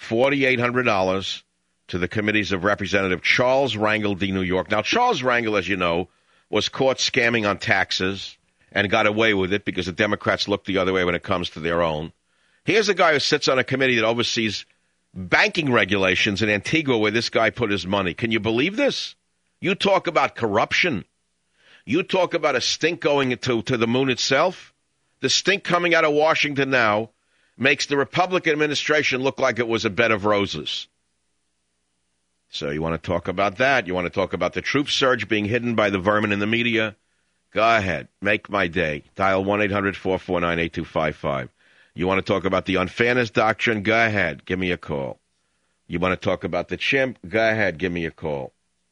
$4,800 to the committees of Representative Charles Rangel, D. New York. Now, Charles Rangel, as you know, was caught scamming on taxes and got away with it because the Democrats look the other way when it comes to their own. Here's a guy who sits on a committee that oversees banking regulations in Antigua where this guy put his money. Can you believe this? You talk about corruption. You talk about a stink going to the moon itself. The stink coming out of Washington now makes the Republican administration look like it was a bed of roses. So you want to talk about that? You want to talk about the troop surge being hidden by the vermin in the media? Go ahead. Make my day. Dial 1-800-449-8255. You want to talk about the unfairness doctrine? Go ahead. Give me a call. You want to talk about the chimp? Go ahead. Give me a call.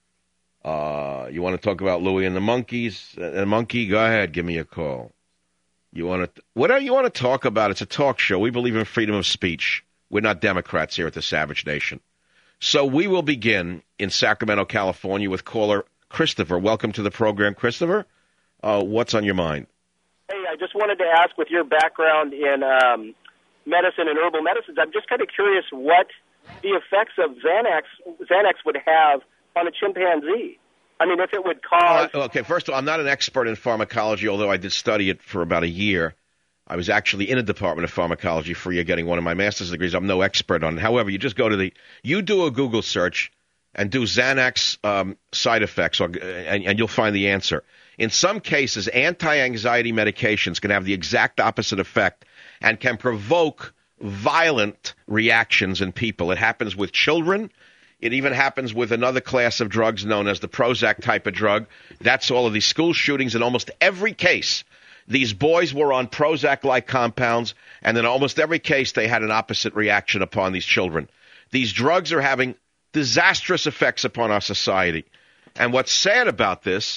You want to talk about Louis and the monkeys? The monkey? Go ahead. Give me a call. Whatever you want to talk about, it's a talk show. We believe in freedom of speech. We're not Democrats here at the Savage Nation. So we will begin in Sacramento, California with caller Christopher. Welcome to the program, Christopher. What's on your mind?
Hey, I just wanted to ask, with your background in medicine and herbal medicines, I'm just kind of curious what the effects of Xanax would have on a chimpanzee. I mean, if it would cause...
Okay, first of all, I'm not an expert in pharmacology, although I did study it for about a year. I was actually in a department of pharmacology for a year getting one of my master's degrees. I'm no expert on it. However, you just go to you do a Google search and do Xanax side effects, and you'll find the answer. In some cases, anti-anxiety medications can have the exact opposite effect and can provoke violent reactions in people. It happens with children. It even happens with another class of drugs known as the Prozac type of drug. That's all of these school shootings. In almost every case, these boys were on Prozac-like compounds, and in almost every case, they had an opposite reaction upon these children. These drugs are having disastrous effects upon our society. And what's sad about this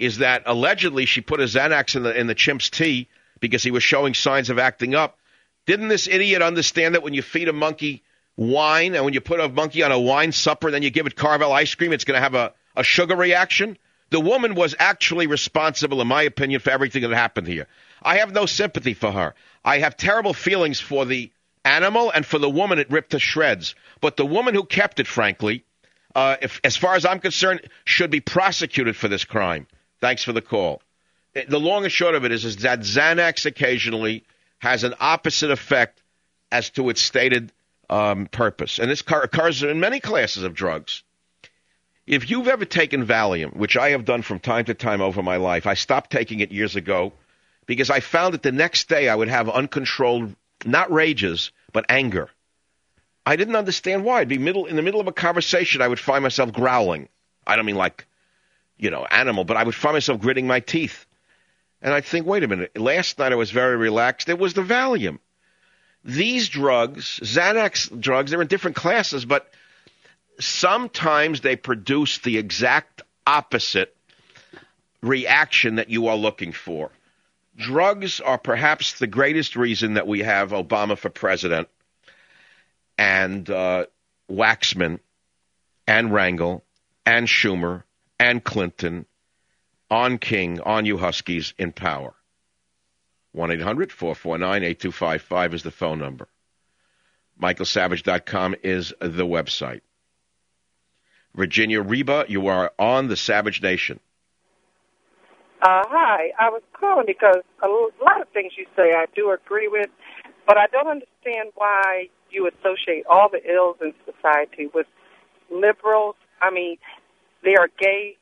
is that allegedly she put a Xanax in the chimp's tea because he was showing signs of acting up. Didn't this idiot understand that when you feed a monkey wine and when you put a monkey on a wine supper and then you give it Carvel ice cream, it's going to have a sugar reaction? The woman was actually responsible, in my opinion, for everything that happened here. I have no sympathy for her. I have terrible feelings for the animal and for the woman it ripped to shreds. But the woman who kept it, frankly, as far as I'm concerned, should be prosecuted for this crime. Thanks for the call. The long and short of it is that Xanax occasionally has an opposite effect as to its stated purpose. And this occurs in many classes of drugs. If you've ever taken Valium, which I have done from time to time over my life, I stopped taking it years ago because I found that the next day I would have uncontrolled, not rages, but anger. I didn't understand why. I'd be in the middle of a conversation, I would find myself growling. I don't mean like, animal, but I would find myself gritting my teeth. And I'd think, wait a minute, last night I was very relaxed. It was the Valium. These drugs, Xanax drugs, they're in different classes, but sometimes they produce the exact opposite reaction that you are looking for. Drugs are perhaps the greatest reason that we have Obama for president and Waxman and Rangel and Schumer and Clinton on King, on you Huskies, in power. 1-800-449-8255 is the phone number. MichaelSavage.com is the website. Virginia Reba, you are on the Savage Nation.
Hi, I was calling because a lot of things you say I do agree with, but I don't understand why you associate all the ills in society with liberals. I mean, they are gay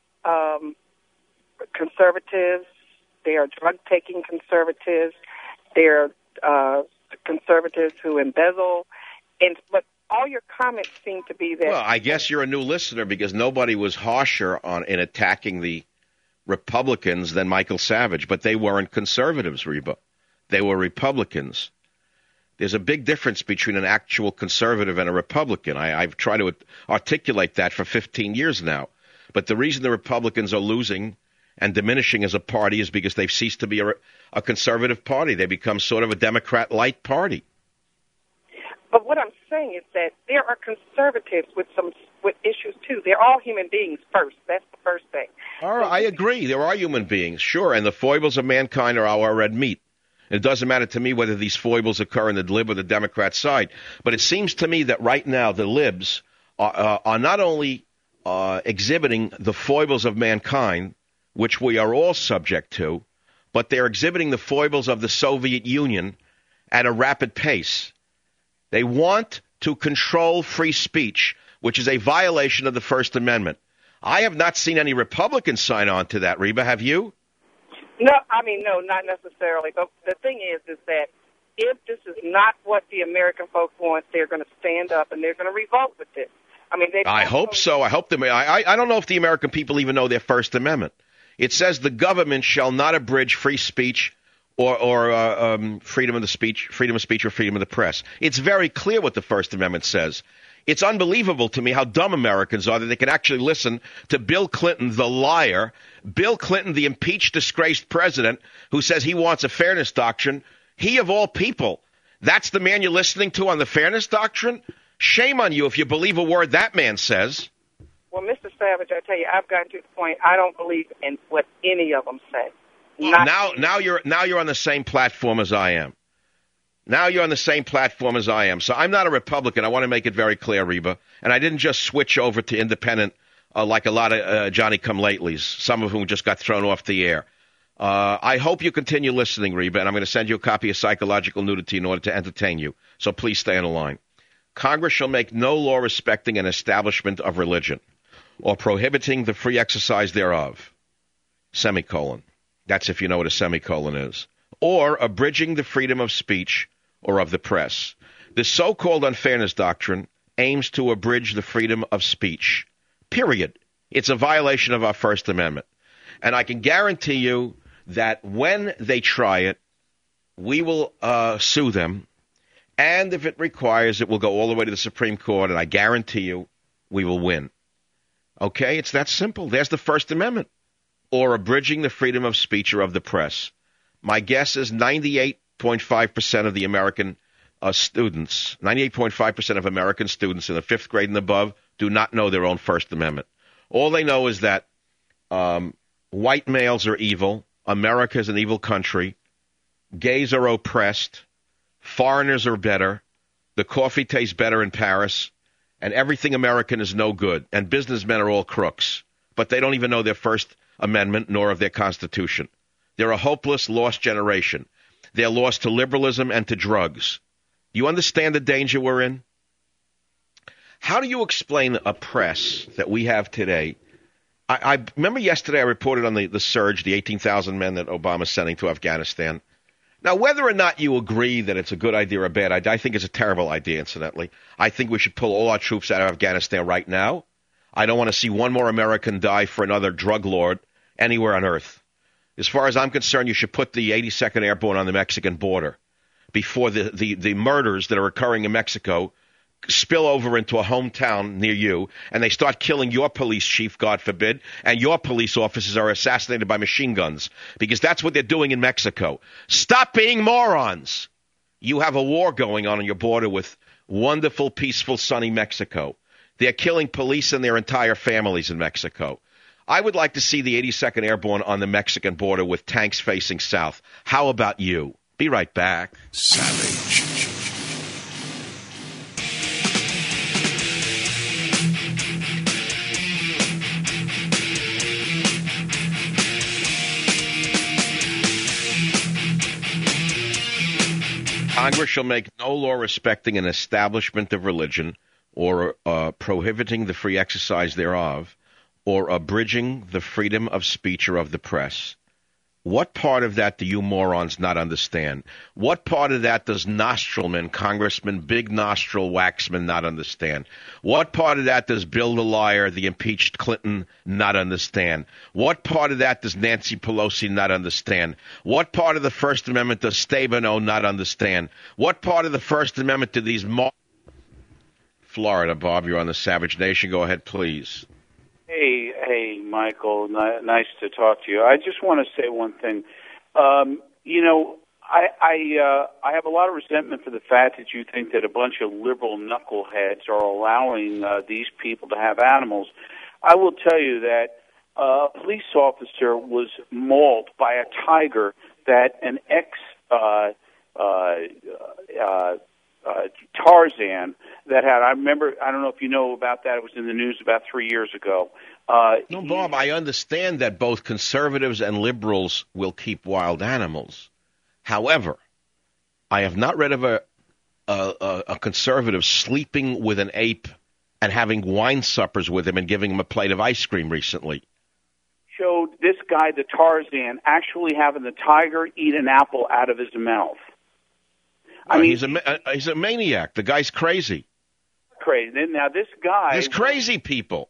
conservatives, they are drug-taking conservatives, they are conservatives who embezzle, but all your comments seem to be that.
Well, I guess you're a new listener because nobody was harsher in attacking the Republicans than Michael Savage, but they weren't conservatives, Reba. They were Republicans. There's a big difference between an actual conservative and a Republican. I've tried to articulate that for 15 years now. But the reason the Republicans are losing and diminishing as a party is because they've ceased to be a conservative party. They become sort of a Democrat-light party.
But what I'm saying is that there are conservatives with issues, too. They're all human beings first. That's the first thing.
All right, I agree. There are human beings, sure, and the foibles of mankind are our red meat. It doesn't matter to me whether these foibles occur in the lib or the Democrat side. But it seems to me that right now the libs are not only exhibiting the foibles of mankind, which we are all subject to, but they're exhibiting the foibles of the Soviet Union at a rapid pace. They want to control free speech, which is a violation of the First Amendment. I have not seen any Republicans sign on to that, Reba. Have you?
No, not necessarily. But the thing is that if this is not what the American folks want, they're going to stand up and they're going to revolt with this. I
hope so. I hope I don't know if the American people even know their First Amendment. It says the government shall not abridge free speech or freedom of speech or freedom of the press. It's very clear what the First Amendment says. It's unbelievable to me how dumb Americans are that they can actually listen to Bill Clinton, the liar, Bill Clinton, the impeached, disgraced president who says he wants a fairness doctrine. He, of all people, that's the man you're listening to on the fairness doctrine? Shame on you if you believe a word that man says.
Well, Mr. Savage, I tell you, I've gotten to the point I don't believe in what any of them say.
Now you're on the same platform as I am. Now you're on the same platform as I am. So I'm not a Republican. I want to make it very clear, Reba. And I didn't just switch over to independent like a lot of Johnny-come-latelys, some of whom just got thrown off the air. I hope you continue listening, Reba, and I'm going to send you a copy of Psychological Nudity in order to entertain you. So please stay on the line. Congress shall make no law respecting an establishment of religion or prohibiting the free exercise thereof, semicolon. That's if you know what a semicolon is. Or abridging the freedom of speech or of the press. The so-called unfairness doctrine aims to abridge the freedom of speech. Period. It's a violation of our First Amendment. And I can guarantee you that when they try it, we will sue them. And if it requires, it will go all the way to the Supreme Court, and I guarantee you we will win. Okay? It's that simple. There's the First Amendment. or abridging the freedom of speech or of the press? My guess is 98.5% of the American students, 98.5% of American students in the 5th grade and above do not know their own First Amendment. All they know is that white males are evil, America is an evil country, gays are oppressed, foreigners are better, the coffee tastes better in Paris, and everything American is no good, and businessmen are all crooks. But they don't even know their First Amendment nor of their Constitution. They're a hopeless, lost generation. They're lost to liberalism and to drugs. You understand the danger we're in? How do you explain a press that we have today? I remember yesterday I reported on the surge, the 18,000 men that Obama's sending to Afghanistan. Now, whether or not you agree that it's a good idea or a bad idea, I think it's a terrible idea, incidentally. I think we should pull all our troops out of Afghanistan right now. I don't want to see one more American die for another drug lord anywhere on earth. As far as I'm concerned, you should put the 82nd Airborne on the Mexican border before the murders that are occurring in Mexico spill over into a hometown near you, and they start killing your police chief, God forbid, and your police officers are assassinated by machine guns, because that's what they're doing in Mexico. Stop being morons. You have a war going on your border with wonderful, peaceful, sunny Mexico. They're killing police and their entire families in Mexico. I would like to see the 82nd Airborne on the Mexican border with tanks facing south. How about you? Be right back.
Savage.
Congress shall make no law respecting an establishment of religion or prohibiting the free exercise thereof or abridging the freedom of speech or of the press. What part of that do you morons not understand? What part of that does Nostrilman, Congressman Big Nostril Waxman, not understand? What part of that does Bill the Liar, the impeached Clinton, not understand? What part of that does Nancy Pelosi not understand? What part of the First Amendment does Stabenow not understand? What part of the First Amendment do these Florida, Bob, you're on the Savage Nation. Go ahead, please.
Hey, Michael. Nice to talk to you. I just want to say one thing. I have a lot of resentment for the fact that you think that a bunch of liberal knuckleheads are allowing these people to have animals. I will tell you that a police officer was mauled by a tiger that an Tarzan that had, I remember, I don't know if you know about that, it was in the news about 3 years ago.
No, Bob, I understand that both conservatives and liberals will keep wild animals. However, I have not read of a conservative sleeping with an ape and having wine suppers with him and giving him a plate of ice cream recently.
Showed this guy, the Tarzan, actually having the tiger eat an apple out of his mouth. I mean,
he's a maniac. The guy's crazy.
Crazy. Now this guy.
There's crazy people.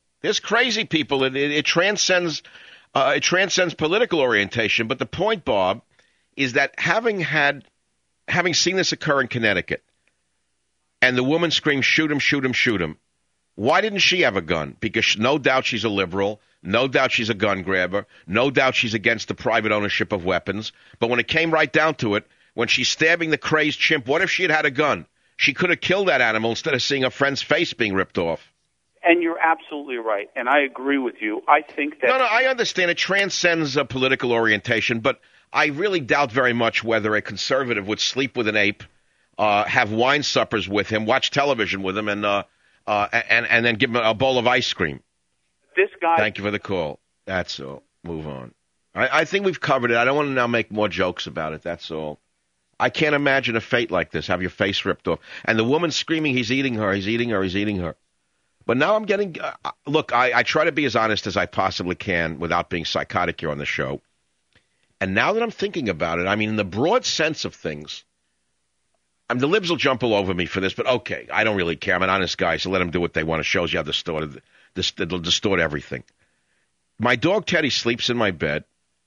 It transcends political orientation. But the point, Bob, is that having seen this occur in Connecticut, and the woman screamed, "Shoot him! Shoot him! Shoot him!" Why didn't she have a gun? Because no doubt she's a liberal. No doubt she's a gun grabber. No doubt she's against the private ownership of weapons. But when it came right down to it, when she's stabbing the crazed chimp, what if she had a gun? She could have killed that animal instead of seeing her friend's face being ripped off.
And you're absolutely right, and I agree with you. I think that...
No, I understand. It transcends political orientation, but I really doubt very much whether a conservative would sleep with an ape, have wine suppers with him, watch television with him, and then give him a bowl of ice cream.
This guy...
Thank you for the call. That's all. Move on. I think we've covered it. I don't want to now make more jokes about it. That's all. I can't imagine a fate like this, have your face ripped off. And the woman screaming, he's eating her, he's eating her, he's eating her. But now I'm getting look, I try to be as honest as I possibly can without being psychotic here on the show. And now that I'm thinking about it, I mean, in the broad sense of things, the libs will jump all over me for this, but okay, I don't really care. I'm an honest guy, so let them do what they want. It shows you how it'll distort everything. My dog Teddy sleeps in my bed.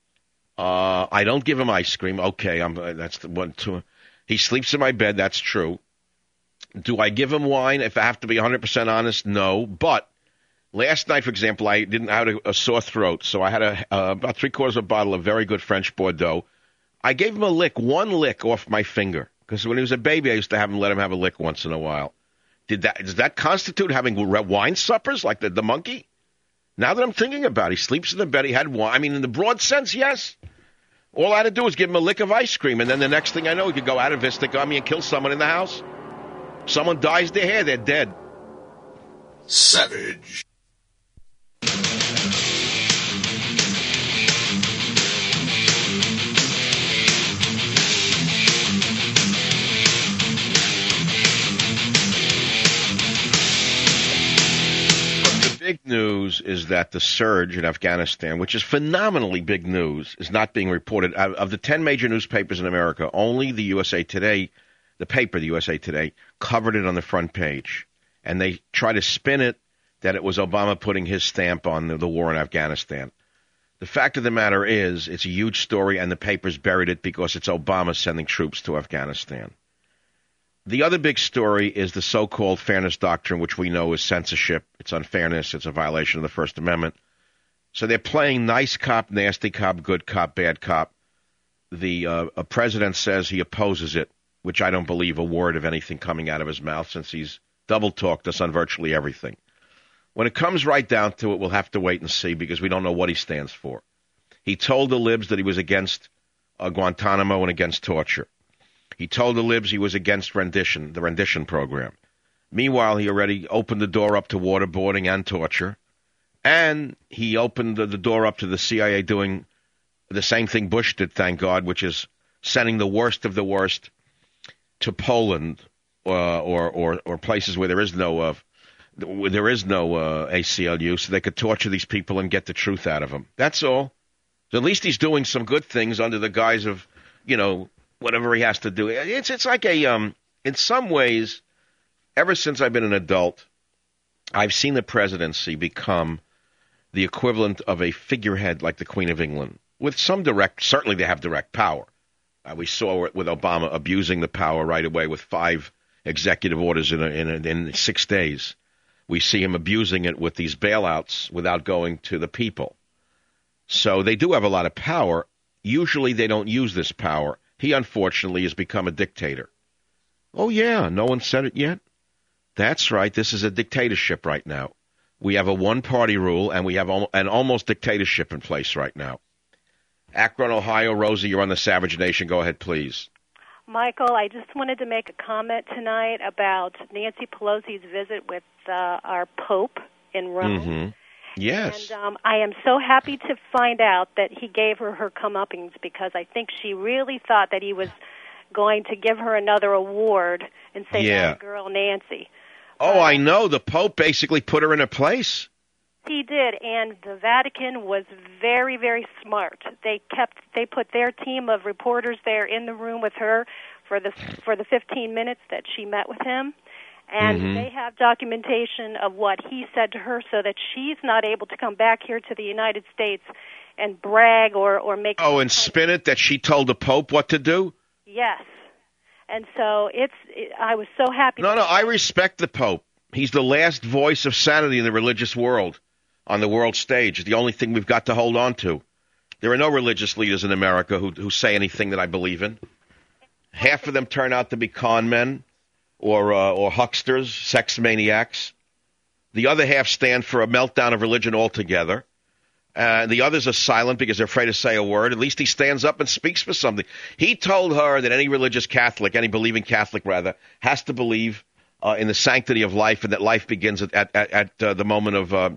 I don't give him ice cream. Okay, that's the one. He sleeps in my bed. That's true. Do I give him wine? If I have to be 100% honest, no. But Last night, for example, I had a sore throat, so I had about 3/4 of a bottle of very good French Bordeaux. I gave him one lick off my finger, because when he was a baby, I used to let him have a lick once in a while. Does that constitute having wine suppers like the monkey? Now that I'm thinking about it, he sleeps in the bed, he had wine. I mean, in the broad sense, yes. All I had to do was give him a lick of ice cream, and then the next thing I know, he could go out of Vistic on me and kill someone in the house. Someone dyes their hair, they're dead.
Savage.
Big news is that the surge in Afghanistan, which is phenomenally big news, is not being reported. Of the 10 major newspapers in America, only the USA Today, the paper, the USA Today, covered it on the front page. And they try to spin it that it was Obama putting his stamp on the war in Afghanistan. The fact of the matter is, it's a huge story, and the papers buried it because it's Obama sending troops to Afghanistan. The other big story is the so-called fairness doctrine, which we know is censorship. It's unfairness. It's a violation of the First Amendment. So they're playing nice cop, nasty cop, good cop, bad cop. The president says he opposes it, which I don't believe a word of anything coming out of his mouth, since he's double-talked us on virtually everything. When it comes right down to it, we'll have to wait and see, because we don't know what he stands for. He told the libs that he was against Guantanamo and against torture. He told the libs he was against the rendition program. Meanwhile, he already opened the door up to waterboarding and torture. And he opened the door up to the CIA doing the same thing Bush did, thank God, which is sending the worst of the worst to Poland or places where there is no ACLU, so they could torture these people and get the truth out of them. That's all. So at least he's doing some good things under the guise of, whatever he has to do. It's like in some ways, ever since I've been an adult, I've seen the presidency become the equivalent of a figurehead like the Queen of England, with some certainly they have direct power. We saw it with Obama abusing the power right away with 5 executive orders in 6 days. We see him abusing it with these bailouts without going to the people. So they do have a lot of power. Usually they don't use this power. He, unfortunately, has become a dictator. Oh, yeah, no one said it yet? That's right, this is a dictatorship right now. We have a one-party rule, and we have an almost dictatorship in place right now. Akron, Ohio. Rosie, you're on the Savage Nation. Go ahead, please.
Michael, I just wanted to make a comment tonight about Nancy Pelosi's visit with our Pope in Rome.
Mm-hmm. Yes.
And I am so happy to find out that he gave her comeuppance, because I think she really thought that he was going to give her another award and say, "That girl, Nancy."
Oh, I know. The Pope basically put her in her place.
He did, and the Vatican was very, very smart. They put their team of reporters there in the room with her for the 15 minutes that she met with him. And they have documentation of what he said to her, so that she's not able to come back here to the United States and brag or make...
Oh, and spin it that she told the Pope what to do?
Yes. And so I was so happy.
No, I respect the Pope. He's the last voice of sanity in the religious world, on the world stage. It's the only thing we've got to hold on to. There are no religious leaders in America who say anything that I believe in. Half of them turn out to be con men. Or hucksters, sex maniacs. The other half stand for a meltdown of religion altogether. The others are silent because they're afraid to say a word. At least he stands up and speaks for something. He told her that any religious Catholic, any believing Catholic rather, has to believe in the sanctity of life, and that life begins at the moment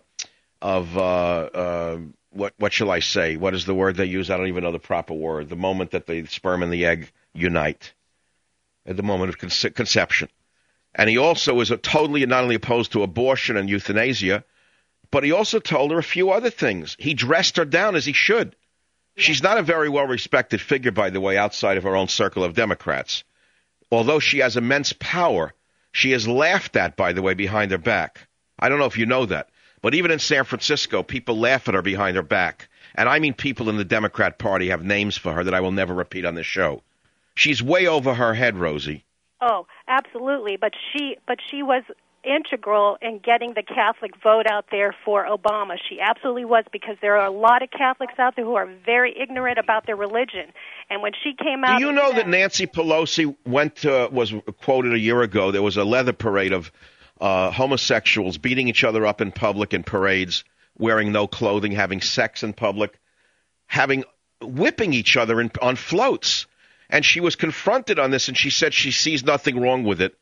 of what shall I say? What is the word they use? I don't even know the proper word. The moment that the sperm and the egg unite. At the moment of conception. And he also is totally not only opposed to abortion and euthanasia, but he also told her a few other things. He dressed her down as he should. Yeah. She's not a very well-respected figure, by the way, outside of her own circle of Democrats. Although she has immense power, she is laughed at, by the way, behind her back. I don't know if you know that. But even in San Francisco, people laugh at her behind her back. And I mean people in the Democrat Party have names for her that I will never repeat on this show. She's way over her head, Rosie.
Oh, absolutely. But she was integral in getting the Catholic vote out there for Obama. She absolutely was, because there are a lot of Catholics out there who are very ignorant about their religion. And when she came out...
Do you know that Nancy Pelosi was quoted a year ago, there was a leather parade of homosexuals beating each other up in public in parades, wearing no clothing, having sex in public, whipping each other on floats. And she was confronted on this, and she said she sees nothing wrong with it.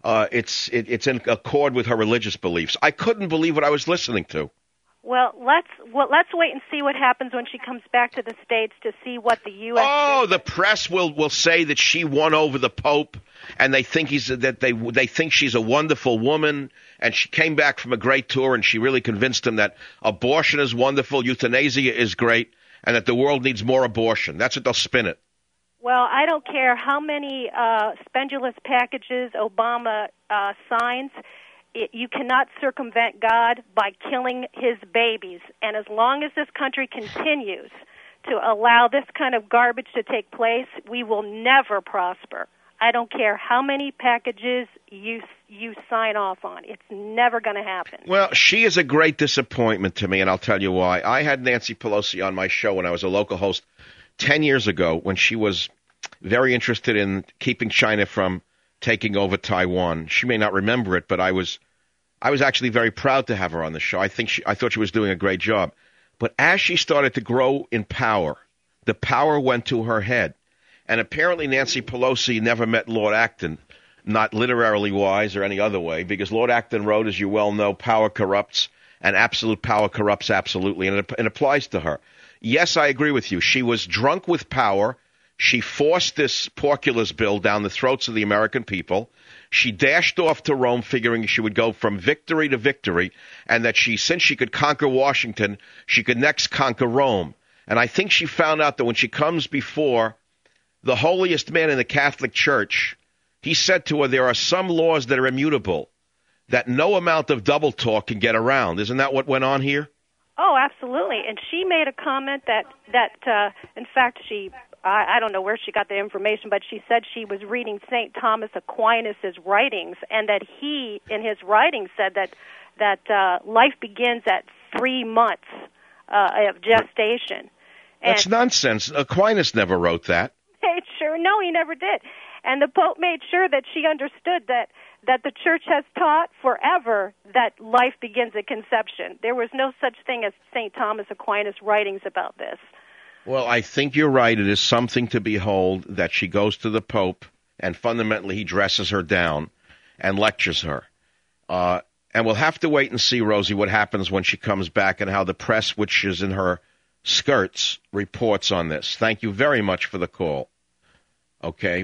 It's in accord with her religious beliefs. I couldn't believe what I was listening to.
Well, let's wait and see what happens when she comes back to the States to see what the U.S.
Oh, the press will say that she won over the Pope, and they think they think she's a wonderful woman, and she came back from a great tour, and she really convinced them that abortion is wonderful, euthanasia is great, and that the world needs more abortion. That's what they'll spin it.
Well, I don't care how many spendulous packages Obama signs. You cannot circumvent God by killing his babies. And as long as this country continues to allow this kind of garbage to take place, we will never prosper. I don't care how many packages you sign off on. It's never going to happen.
Well, she is a great disappointment to me, and I'll tell you why. I had Nancy Pelosi on my show when I was a local host 10 years ago, when she was very interested in keeping China from taking over Taiwan. She may not remember it, but I was actually very proud to have her on the show. I thought she was doing a great job. But as she started to grow in power, the power went to her head. And apparently Nancy Pelosi never met Lord Acton, not literally wise or any other way, because Lord Acton wrote, as you well know, power corrupts, and absolute power corrupts absolutely, and it applies to her. Yes, I agree with you. She was drunk with power. She forced this porculus bill down the throats of the American people. She dashed off to Rome figuring she would go from victory to victory, and that since she could conquer Washington, she could next conquer Rome. And I think she found out that when she comes before the holiest man in the Catholic Church, he said to her, there are some laws that are immutable, that no amount of double talk can get around. Isn't that what went on here?
Oh, absolutely. And she made a comment that in fact, I don't know where she got the information, but she said she was reading St. Thomas Aquinas' writings, and that he, in his writings, said that life begins at 3 months of gestation.
That's nonsense. Aquinas never wrote that.
No, he never did. And the Pope made sure that she understood that the Church has taught forever that life begins at conception. There was no such thing as St. Thomas Aquinas' writings about this.
Well, I think you're right. It is something to behold that she goes to the Pope, and fundamentally he dresses her down and lectures her. And we'll have to wait and see, Rosie, what happens when she comes back and how the press, which is in her skirts, reports on this. Thank you very much for the call. Okay,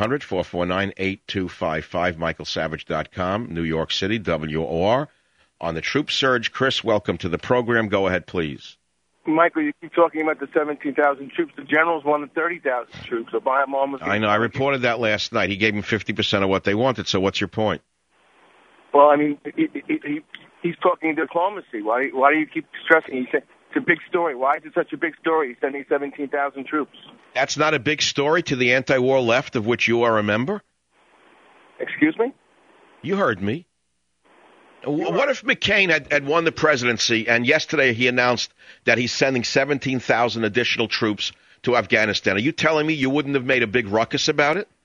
1-800-449-8255, michaelsavage.com, New York City, WOR. On the troop surge, Chris, welcome to the program. Go ahead, please.
Michael, you keep talking about the 17,000 troops. The generals wanted 30,000 troops. Obama was...
I know. I reported that last night. He gave them 50% of what they wanted, so what's your point?
Well, I mean, he's talking diplomacy. Why do you keep stressing? He said it's a big story. Why is it such a big story? He's sending 17,000 troops. That's
not a big story to the anti-war left, of which you are a member?
Excuse me?
You heard me. What if McCain had won the presidency, and yesterday he announced that he's sending 17,000 additional troops to Afghanistan? Are you telling me you wouldn't have made a big ruckus about it?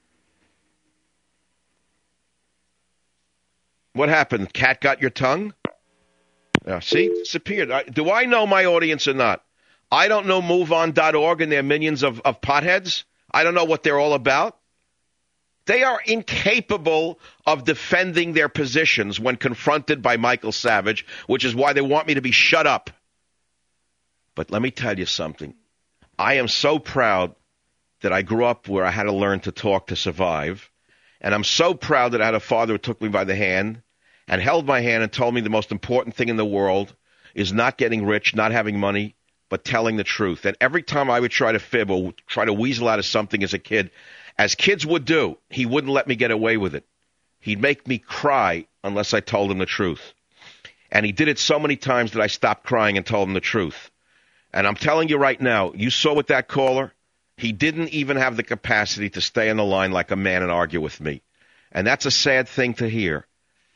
What happened? Cat got your tongue? See? Disappeared. Do I know my audience or not? I don't know MoveOn.org and their minions of potheads. I don't know what they're all about. They are incapable of defending their positions when confronted by Michael Savage, which is why they want me to be shut up. But let me tell you something. I am so proud that I grew up where I had to learn to talk to survive. And I'm so proud that I had a father who took me by the hand and held my hand and told me the most important thing in the world is not getting rich, not having money, but telling the truth. And every time I would try to fib or try to weasel out of something as a kid, as kids would do, he wouldn't let me get away with it. He'd make me cry unless I told him the truth. And he did it so many times that I stopped crying and told him the truth. And I'm telling you right now, you saw with that caller, he didn't even have the capacity to stay on the line like a man and argue with me. And that's a sad thing to hear.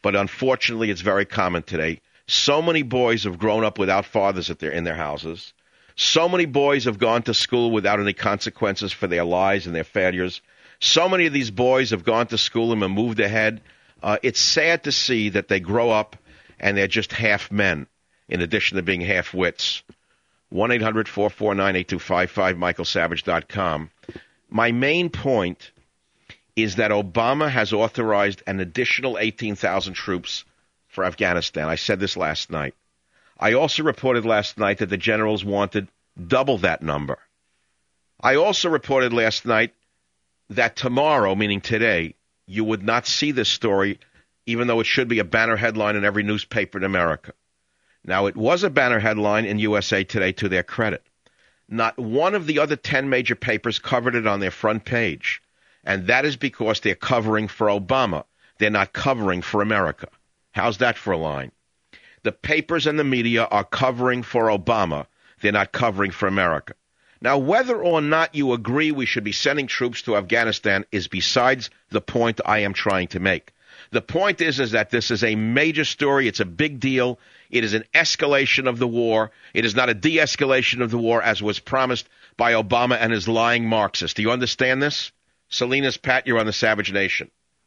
but unfortunately it's very common today. So many boys have grown up without fathers in their houses. So many boys have gone to school without any consequences for their lies and their failures. So many of these boys have gone to school and have moved ahead. It's sad to see that they grow up and they're just half men, in addition to being half wits. 1-800-449-8255, michaelsavage.com. My main point is that Obama has authorized an additional 18,000 troops for Afghanistan. I said this last night. I also reported last night that the generals wanted double that number. I also reported last night that tomorrow, meaning today, you would not see this story, even though it should be a banner headline in every newspaper in America. Now, it was a banner headline in USA Today, to their credit. Not one of the other 10 major papers covered it on their front page, and that is because they're covering for Obama. They're not covering for America. How's that for a line? The papers and the media are covering for Obama. They're not covering for America. Now, whether or not you agree we should be sending troops to Afghanistan is besides the point I am trying to make. The point is that this is a major story. It's a big deal. It is an escalation of the war. It is not a de-escalation of the war as was promised by Obama and his lying Marxists. Do you understand this? Salinas, Pat, you're on the Savage Nation.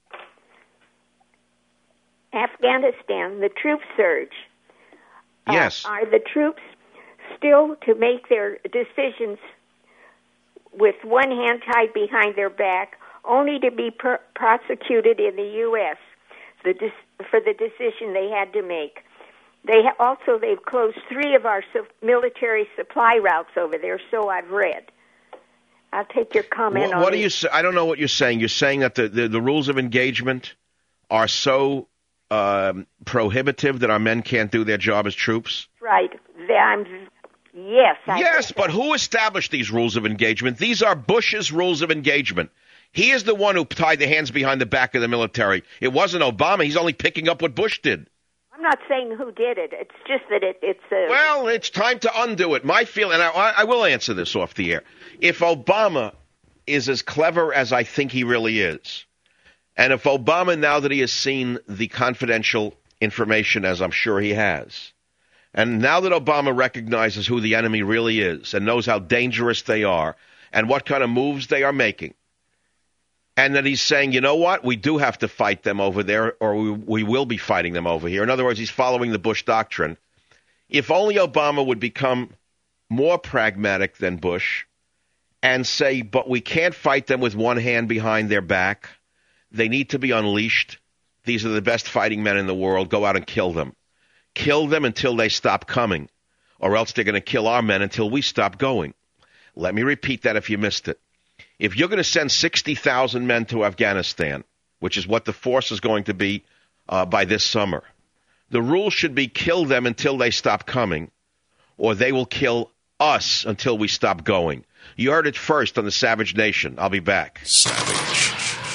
Afghanistan, the troop surge.
Yes.
Are the troops still to make their decisions with one hand tied behind their back, only to be prosecuted in the U.S. For the decision they had to make? They've closed 3 of our military supply routes over there, so I've read. I'll take your comment on
what do you say? I don't know what you're saying. You're saying that the rules of engagement are so prohibitive that our men can't do their job as troops?
Right. Yes.
Yes, but who established these rules of engagement? These are Bush's rules of engagement. He is the one who tied the hands behind the back of the military. It wasn't Obama. He's only picking up what Bush did.
I'm not saying who did it. It's just that it's a...
Well, it's time to undo it. My feeling, and I will answer this off the air. If Obama is as clever as I think he really is, and if Obama, now that he has seen the confidential information, as I'm sure he has, and now that Obama recognizes who the enemy really is and knows how dangerous they are and what kind of moves they are making, and that he's saying, you know what, we do have to fight them over there, or we will be fighting them over here. In other words, he's following the Bush doctrine. If only Obama would become more pragmatic than Bush and say, but we can't fight them with one hand behind their back. They need to be unleashed. These are the best fighting men in the world. Go out and kill them. Kill them until they stop coming, or else they're going to kill our men until we stop going. Let me repeat that if you missed it. If you're going to send 60,000 men to Afghanistan, which is what the force is going to be by this summer, the rule should be kill them until they stop coming, or they will kill us until we stop going. You heard it first on the Savage Nation. I'll be back.
Savage.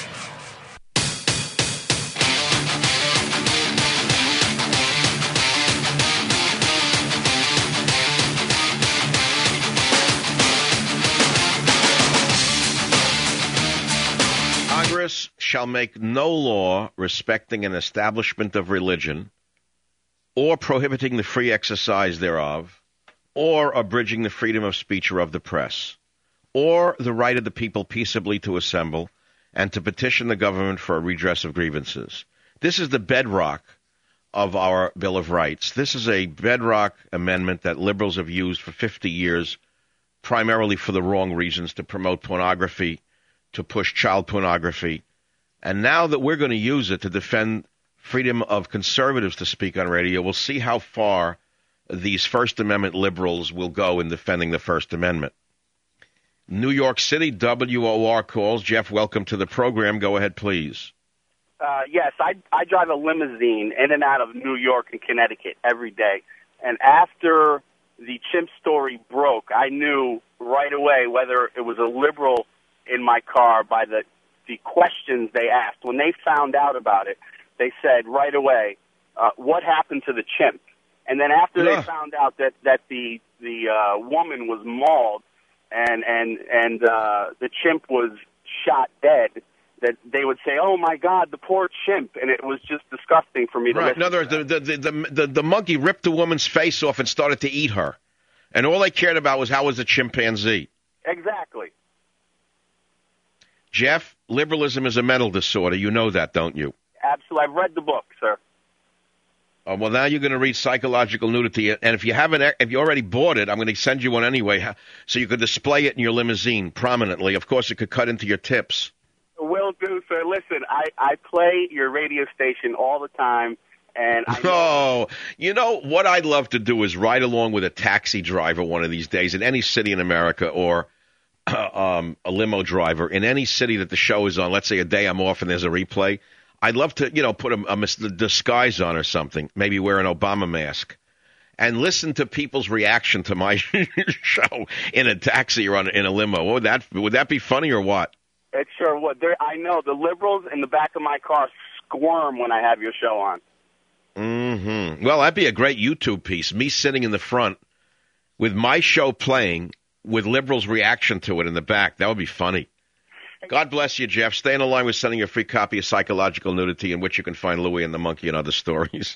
Congress shall make no law respecting an establishment of religion, or prohibiting the free exercise thereof, or abridging the freedom of speech or of the press, or the right of the people peaceably to assemble and to petition the government for a redress of grievances. This is the bedrock of our Bill of Rights. This is a bedrock amendment that liberals have used for 50 years, primarily for the wrong reasons, to promote pornography, to push child pornography. And now that we're going to use it to defend freedom of conservatives to speak on radio, we'll see how far these First Amendment liberals will go in defending the First Amendment. New York City, WOR calls. Jeff, welcome to the program. Go ahead, please.
Yes, I drive a limousine in and out of New York and Connecticut every day. And after the chimp story broke, I knew right away whether it was a liberal in my car by the questions they asked. When they found out about it, they said right away, what happened to the chimp? And then after they found out that the woman was mauled and the chimp was shot dead, that they would say, "Oh my God, the poor chimp," and it was just disgusting for me to listen.
In other words, the monkey ripped the woman's face off and started to eat her, and all they cared about was how was the chimpanzee.
Exactly.
Jeff, liberalism is a mental disorder. You know that, don't you?
Absolutely. I've read the book, sir.
Oh, well, now you're going to read Psychological Nudity, and if you already bought it, I'm going to send you one anyway, so you could display it in your limousine prominently. Of course, it could cut into your tips.
Will do, sir. Listen, I play your radio station all the time, and I know.
Oh, you know, what I'd love to do is ride along with a taxi driver one of these days in any city in America, or a limo driver in any city that the show is on. Let's say a day I'm off and there's a replay. I'd love to, put a disguise on or something, maybe wear an Obama mask, and listen to people's reaction to my show in a taxi or in a limo. Would that be funny or what?
It sure would. I know the liberals in the back of my car squirm when I have your show on.
Mm-hmm. Well, that'd be a great YouTube piece, me sitting in the front with my show playing with liberals' reaction to it in the back. That would be funny. God bless you, Jeff. Stay on the line. We're sending you a free copy of Psychological Nudity, in which you can find Louie and the Monkey and other stories.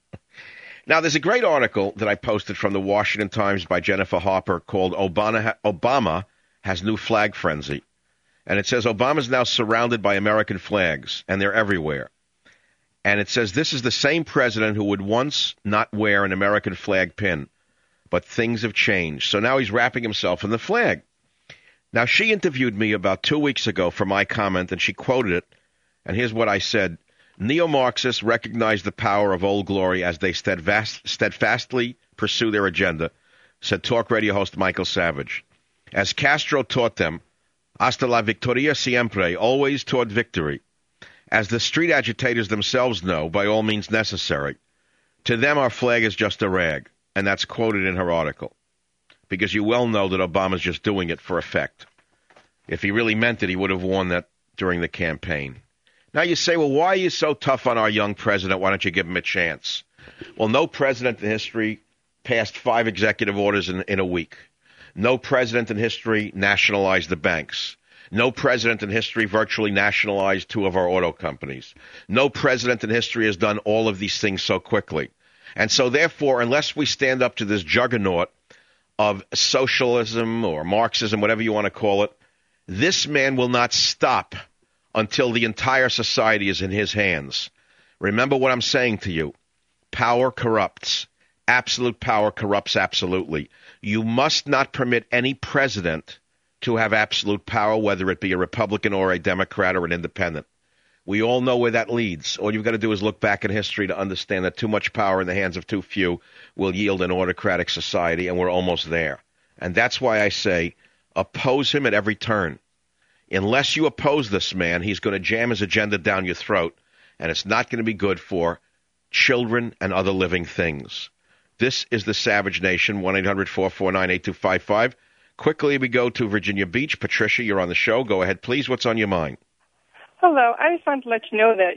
Now, there's a great article that I posted from the Washington Times by Jennifer Harper called Obama Has New Flag Frenzy. And it says Obama's now surrounded by American flags, and they're everywhere. And it says this is the same president who would once not wear an American flag pin, but things have changed. So now he's wrapping himself in the flag. Now, she interviewed me about 2 weeks ago for my comment, and she quoted it. And here's what I said. Neo-Marxists recognize the power of Old Glory as they steadfastly pursue their agenda, said talk radio host Michael Savage. As Castro taught them, hasta la victoria siempre, always toward victory. As the street agitators themselves know, by all means necessary. To them, our flag is just a rag. And that's quoted in her article. Because you well know that Obama's just doing it for effect. If he really meant it, he would have worn that during the campaign. Now you say, well, why are you so tough on our young president? Why don't you give him a chance? Well, no president in history passed 5 executive orders in a week. No president in history nationalized the banks. No president in history virtually nationalized 2 of our auto companies. No president in history has done all of these things so quickly. And so, therefore, unless we stand up to this juggernaut of socialism or Marxism, whatever you want to call it, this man will not stop until the entire society is in his hands. Remember what I'm saying to you. Power corrupts. Absolute power corrupts absolutely. You must not permit any president to have absolute power, whether it be a Republican or a Democrat or an independent. We all know where that leads. All you've got to do is look back in history to understand that too much power in the hands of too few will yield an autocratic society, and we're almost there. And that's why I say oppose him at every turn. Unless you oppose this man, he's going to jam his agenda down your throat, and it's not going to be good for children and other living things. This is the Savage Nation, 1-800-449-8255. Quickly, we go to Virginia Beach. Patricia, you're on the show. Go ahead, please. What's on your mind?
Hello. I just wanted to let you know that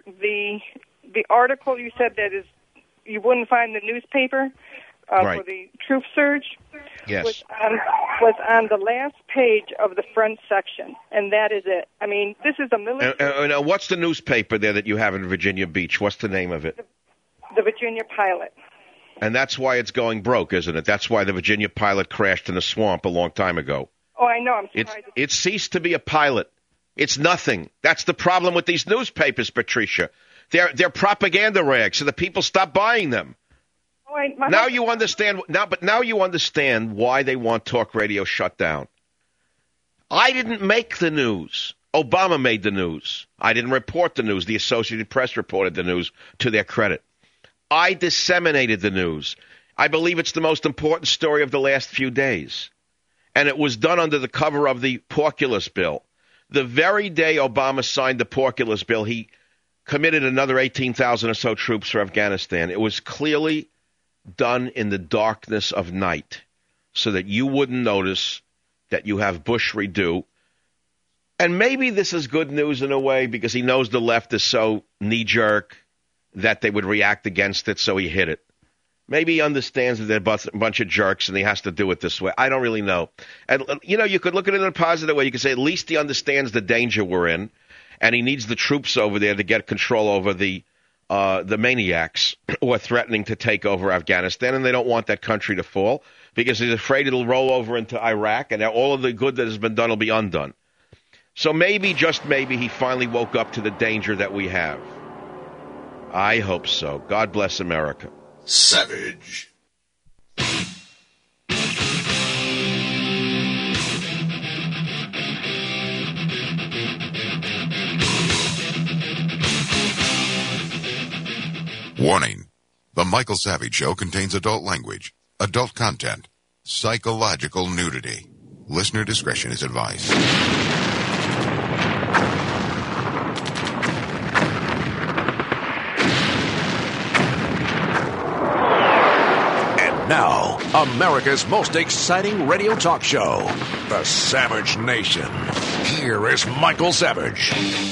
the article you said that is you wouldn't find the newspaper
right.
for the Truth Surge
yes.
was on the last page of the front section, and that is it. I mean, this is a military...
Now, what's the newspaper there that you have in Virginia Beach? What's the name of it?
The Virginia Pilot.
And that's why it's going broke, isn't it? That's why the Virginia Pilot crashed in the swamp a long time ago.
Oh, I know. I'm surprised.
It ceased to be a pilot. It's nothing. That's the problem with these newspapers, Patricia. They're propaganda rags, so the people stop buying them.
Oh,
now you understand. Now you understand why they want talk radio shut down. I didn't make the news. Obama made the news. I didn't report the news. The Associated Press reported the news to their credit. I disseminated the news. I believe it's the most important story of the last few days. And it was done under the cover of the Porculus bill. The very day Obama signed the Porculus bill, he committed another 18,000 or so troops for Afghanistan. It was clearly done in the darkness of night so that you wouldn't notice that you have Bush redo. And maybe this is good news in a way because he knows the left is so knee-jerk that they would react against it, so he hid it. Maybe he understands that they're a bunch of jerks and he has to do it this way. I don't really know. And, you could look at it in a positive way. You could say at least he understands the danger we're in. and he needs the troops over there to get control over the maniacs who are threatening to take over Afghanistan, and they don't want that country to fall because he's afraid it'll roll over into Iraq, and all of the good that has been done will be undone. So maybe, just maybe, he finally woke up to the danger that we have. I hope so. God bless America.
Savage.
Warning. The Michael Savage Show contains adult language, adult content, psychological nudity. Listener discretion is advised.
And now, America's most exciting radio talk show, The Savage Nation. Here is Michael Savage.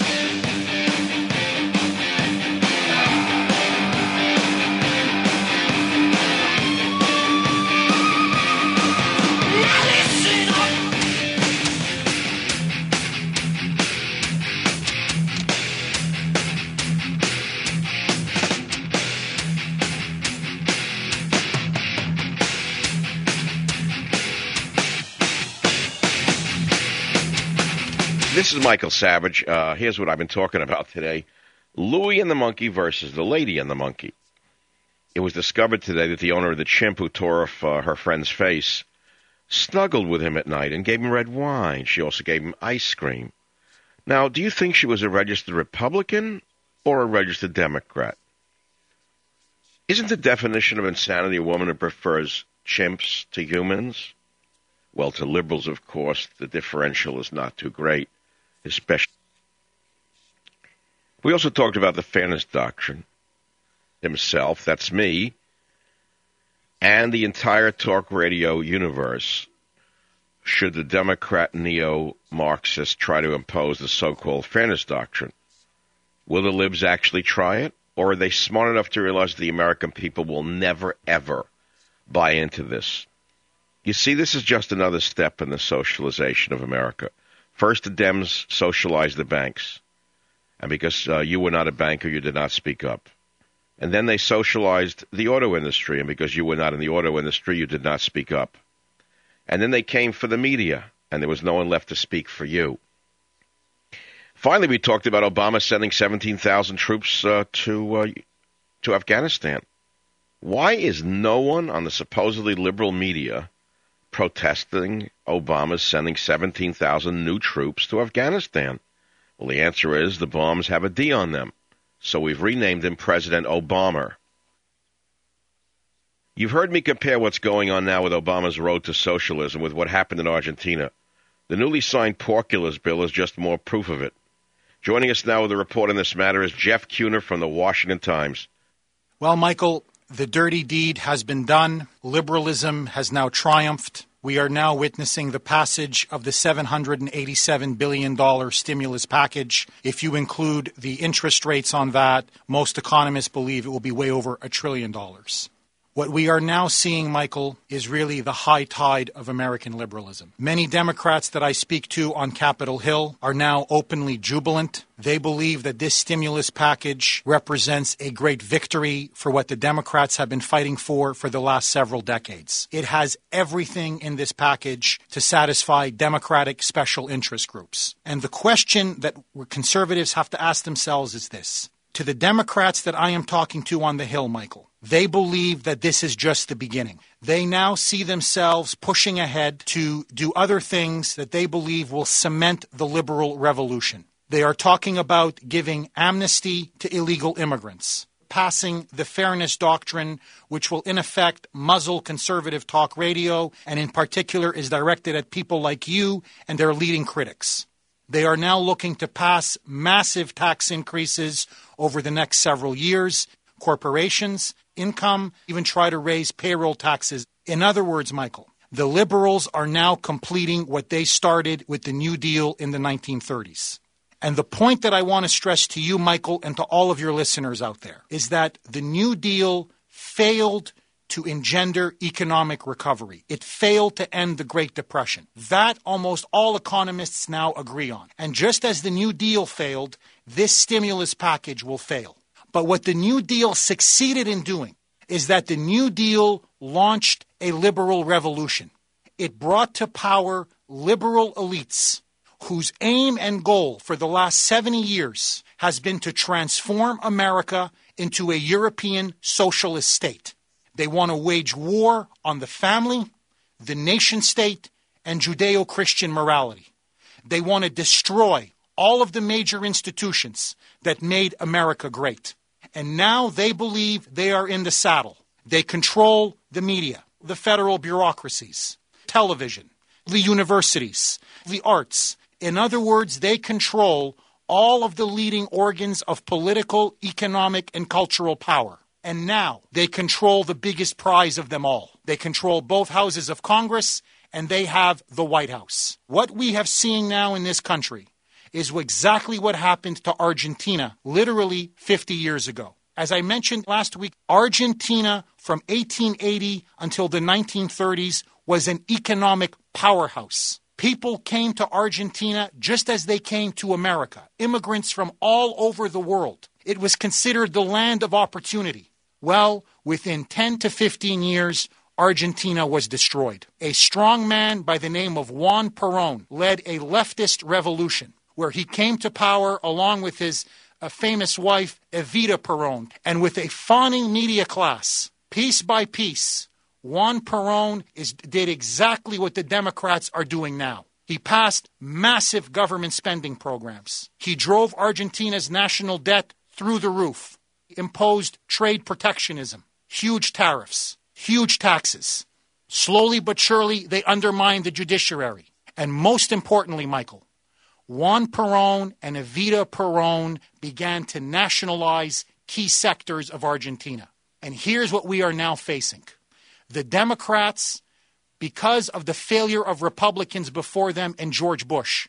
This is Michael Savage. Here's what I've been talking about today. Louie and the Monkey versus the Lady and the Monkey. It was discovered today that the owner of the chimp who tore off her friend's face snuggled with him at night and gave him red wine. She also gave him ice cream. Now, do you think she was a registered Republican or a registered Democrat? Isn't the definition of insanity a woman who prefers chimps to humans? Well, to liberals, of course, the differential is not too great. Especially. We also talked about the fairness doctrine himself, that's me, and the entire talk radio universe. Should the Democrat neo-Marxists try to impose the so-called fairness doctrine? Will the libs actually try it? Or are they smart enough to realize the American people will never, ever buy into this? You see, this is just another step in the socialization of America. First, the Dems socialized the banks. And because you were not a banker, you did not speak up. And then they socialized the auto industry. And because you were not in the auto industry, you did not speak up. And then they came for the media. And there was no one left to speak for you. Finally, we talked about Obama sending 17,000 troops to Afghanistan. Why is no one on the supposedly liberal media protesting Obama's sending 17,000 new troops to Afghanistan? Well, the answer is the bombs have a D on them. So we've renamed him President Obama. You've heard me compare what's going on now with Obama's road to socialism with what happened in Argentina. The newly signed pork killers bill is just more proof of it. Joining us now with a report on this matter is Jeff Kuhner from the Washington Times.
Well, Michael, the dirty deed has been done. Liberalism has now triumphed. We are now witnessing the passage of the $787 billion stimulus package. If you include the interest rates on that, most economists believe it will be way over $1 trillion. What we are now seeing, Michael, is really the high tide of American liberalism. Many Democrats that I speak to on Capitol Hill are now openly jubilant. They believe that this stimulus package represents a great victory for what the Democrats have been fighting for the last several decades. It has everything in this package to satisfy Democratic special interest groups. And the question that conservatives have to ask themselves is this. To the Democrats that I am talking to on the Hill, Michael, they believe that this is just the beginning. They now see themselves pushing ahead to do other things that they believe will cement the liberal revolution. They are talking about giving amnesty to illegal immigrants, passing the fairness doctrine, which will in effect muzzle conservative talk radio, and in particular is directed at people like you and their leading critics. They are now looking to pass massive tax increases over the next several years, corporations, income, even try to raise payroll taxes. In other words, Michael, the liberals are now completing what they started with the New Deal in the 1930s. And the point that I want to stress to you, Michael, and to all of your listeners out there, is that the New Deal failed to engender economic recovery. It failed to end the Great Depression. That almost all economists now agree on. And just as the New Deal failed, this stimulus package will fail. But what the New Deal succeeded in doing is that the New Deal launched a liberal revolution. It brought to power liberal elites whose aim and goal for the last 70 years has been to transform America into a European socialist state. They want to wage war on the family, the nation state, and Judeo-Christian morality. They want to destroy all of the major institutions that made America great. And now they believe they are in the saddle. They control the media, the federal bureaucracies, television, the universities, the arts. In other words, they control all of the leading organs of political, economic, and cultural power. And now they control the biggest prize of them all. They control both houses of Congress, and they have the White House. What we have seen now in this country is exactly what happened to Argentina literally 50 years ago. As I mentioned last week, Argentina from 1880 until the 1930s was an economic powerhouse. People came to Argentina just as they came to America, immigrants from all over the world. It was considered the land of opportunity. Well, within 10 to 15 years, Argentina was destroyed. A strong man by the name of Juan Perón led a leftist revolution where he came to power along with his famous wife, Evita Perón, and with a fawning media class. Piece by piece, Juan Perón did exactly what the Democrats are doing now. He passed massive government spending programs. He drove Argentina's national debt through the roof, imposed trade protectionism, huge tariffs, huge taxes. Slowly but surely, they undermined the judiciary. And most importantly, Michael, Juan Perón and Evita Perón began to nationalize key sectors of Argentina. And here's what we are now facing. The Democrats, because of the failure of Republicans before them and George Bush,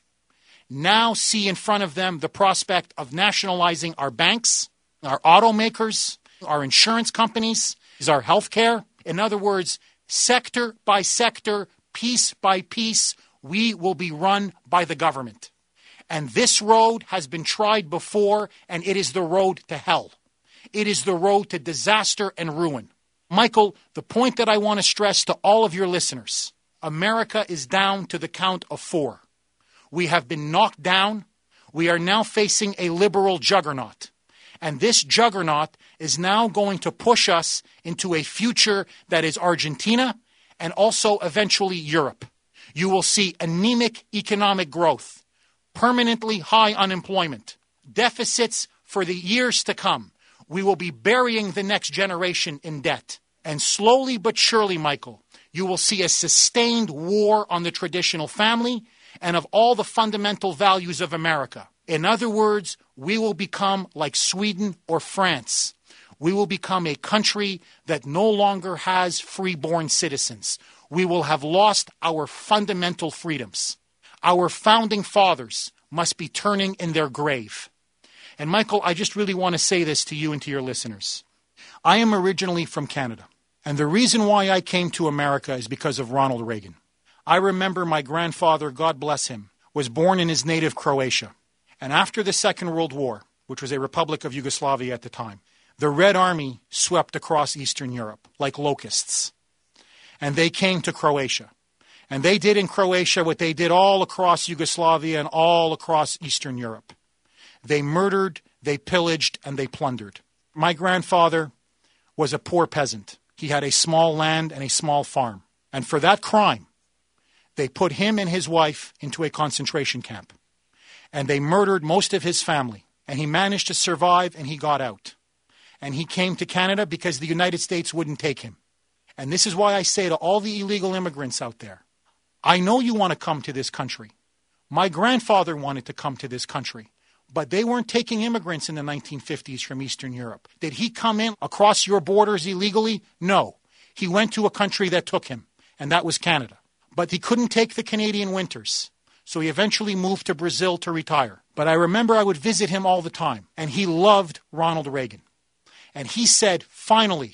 now see in front of them the prospect of nationalizing our banks, our automakers, our insurance companies, our health care. In other words, sector by sector, piece by piece, we will be run by the government. And this road has been tried before, and it is the road to hell. It is the road to disaster and ruin. Michael, the point that I want to stress to all of your listeners, America is down to the count of 4. We have been knocked down. We are now facing a liberal juggernaut. And this juggernaut is now going to push us into a future that is Argentina and also eventually Europe. You will see anemic economic growth, permanently high unemployment, deficits for the years to come. We will be burying the next generation in debt. And slowly but surely, Michael, you will see a sustained war on the traditional family and of all the fundamental values of America. In other words, we will become like Sweden or France. We will become a country that no longer has free-born citizens. We will have lost our fundamental freedoms. Our founding fathers must be turning in their grave. And Michael, I just really want to say this to you and to your listeners. I am originally from Canada. And the reason why I came to America is because of Ronald Reagan. I remember my grandfather, God bless him, was born in his native Croatia. And after the Second World War, which was a republic of Yugoslavia at the time, the Red Army swept across Eastern Europe like locusts. And they came to Croatia. And they did in Croatia what they did all across Yugoslavia and all across Eastern Europe. They murdered, they pillaged, and they plundered. My grandfather was a poor peasant. He had a small land and a small farm. And for that crime, they put him and his wife into a concentration camp. And they murdered most of his family. And he managed to survive, and he got out. And he came to Canada because the United States wouldn't take him. And this is why I say to all the illegal immigrants out there, I know you want to come to this country. My grandfather wanted to come to this country. But they weren't taking immigrants in the 1950s from Eastern Europe. Did he come in across your borders illegally? No. He went to a country that took him, and that was Canada. But he couldn't take the Canadian winters, so he eventually moved to Brazil to retire. But I remember I would visit him all the time, and he loved Ronald Reagan. And he said, finally,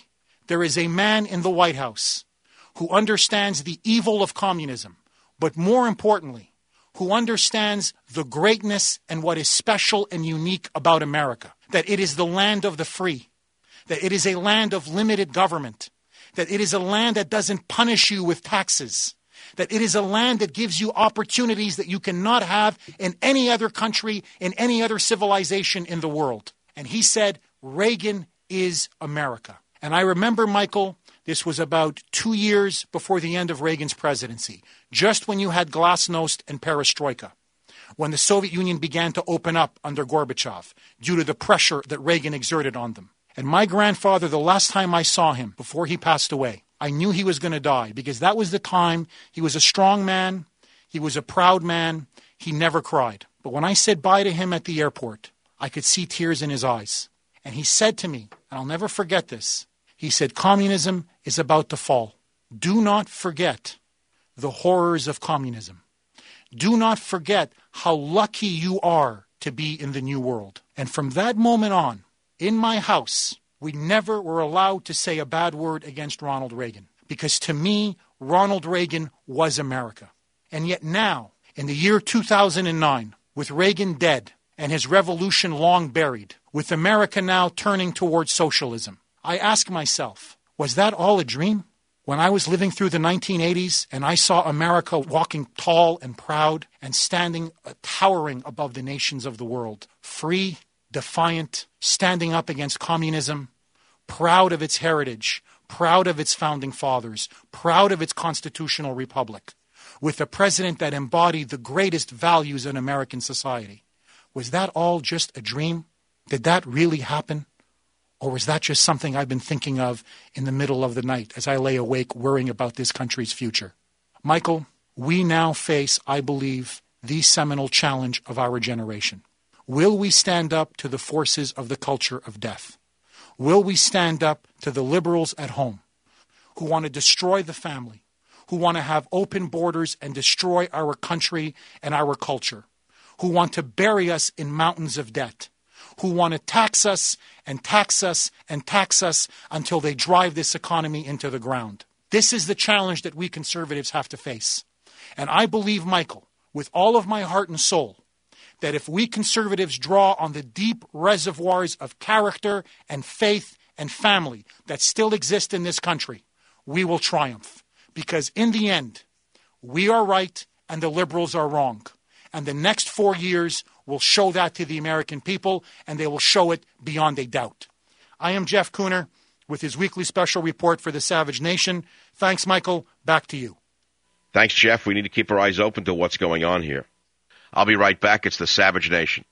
there is a man in the White House who understands the evil of communism, but more importantly, who understands the greatness and what is special and unique about America, that it is the land of the free, that it is a land of limited government, that it is a land that doesn't punish you with taxes, that it is a land that gives you opportunities that you cannot have in any other country, in any other civilization in the world. And he said, Reagan is America. And I remember, Michael, this was about 2 years before the end of Reagan's presidency, just when you had glasnost and perestroika, when the Soviet Union began to open up under Gorbachev due to the pressure that Reagan exerted on them. And my grandfather, the last time I saw him before he passed away, I knew he was going to die because that was the time. He was a strong man. He was a proud man. He never cried. But when I said bye to him at the airport, I could see tears in his eyes. And he said to me, and I'll never forget this, he said, communism is about to fall. Do not forget the horrors of communism. Do not forget how lucky you are to be in the new world. And from that moment on, in my house, we never were allowed to say a bad word against Ronald Reagan. Because to me, Ronald Reagan was America. And yet now, in the year 2009, with Reagan dead and his revolution long buried, with America now turning towards socialism, I ask myself, was that all a dream? When I was living through the 1980s and I saw America walking tall and proud and standing towering above the nations of the world, free, defiant, standing up against communism, proud of its heritage, proud of its founding fathers, proud of its constitutional republic, with a president that embodied the greatest values in American society. Was that all just a dream? Did that really happen? Or was that just something I've been thinking of in the middle of the night as I lay awake worrying about this country's future? Michael, we now face, I believe, the seminal challenge of our generation. Will we stand up to the forces of the culture of death? Will we stand up to the liberals at home who want to destroy the family, who want to have open borders and destroy our country and our culture, who want to bury us in mountains of debt, who want to tax us and tax us and tax us until they drive this economy into the ground? This is the challenge that we conservatives have to face. And I believe, Michael, with all of my heart and soul, that if we conservatives draw on the deep reservoirs of character and faith and family that still exist in this country, we will triumph. Because in the end, we are right and the liberals are wrong. And the next 4 years will show that to the American people, and they will show it beyond a doubt. I am Jeff Kuhner with his weekly special report for the Savage Nation. Thanks, Michael. Back to you.
Thanks, Jeff. We need to keep our eyes open to what's going on here. I'll be right back. It's the Savage Nation.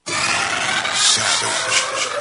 Savage.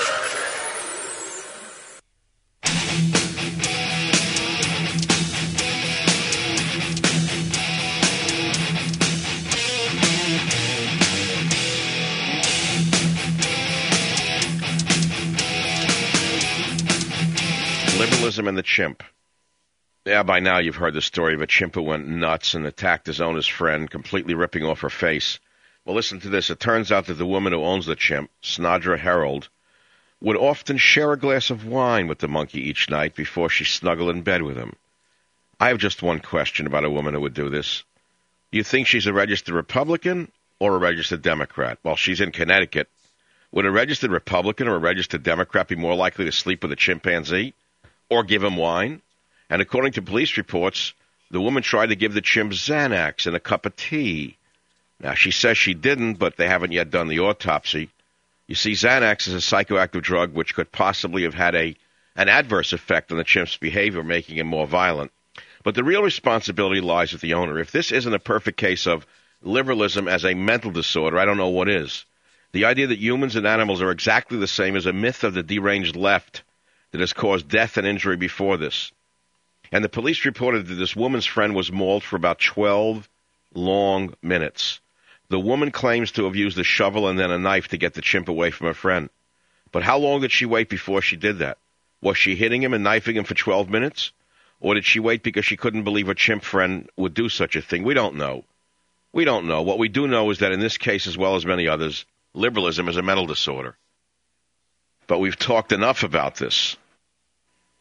Liberalism and the chimp. Yeah, by now you've heard the story of a chimp who went nuts and attacked his owner's friend, completely ripping off her face. Well, listen to this. It turns out that the woman who owns the chimp, Snodra Herold, would often share a glass of wine with the monkey each night before she snuggled in bed with him. I have just one question about a woman who would do this. Do you think she's a registered Republican or a registered Democrat? Well, she's in Connecticut. Would a registered Republican or a registered Democrat be more likely to sleep with a chimpanzee or give him wine? And according to police reports, the woman tried to give the chimp Xanax in a cup of tea. Now, she says she didn't, but they haven't yet done the autopsy. You see, Xanax is a psychoactive drug which could possibly have had an adverse effect on the chimp's behavior, making him more violent. But the real responsibility lies with the owner. If this isn't a perfect case of liberalism as a mental disorder, I don't know what is. The idea that humans and animals are exactly the same is a myth of the deranged left that has caused death and injury before this. And the police reported that this woman's friend was mauled for about 12 long minutes. The woman claims to have used a shovel and then a knife to get the chimp away from her friend. But how long did she wait before she did that? Was she hitting him and knifing him for 12 minutes? Or did she wait because she couldn't believe her chimp friend would do such a thing? We don't know. We don't know. What we do know is that in this case, as well as many others, liberalism is a mental disorder. But we've talked enough about this.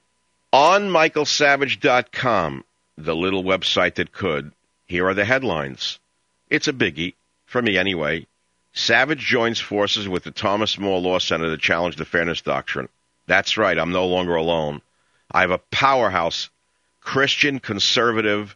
On michaelsavage.com, the little website that could, here are the headlines. It's a biggie, for me anyway. Savage joins forces with the Thomas More Law Center to challenge the fairness doctrine. That's right, I'm no longer alone. I have a powerhouse Christian conservative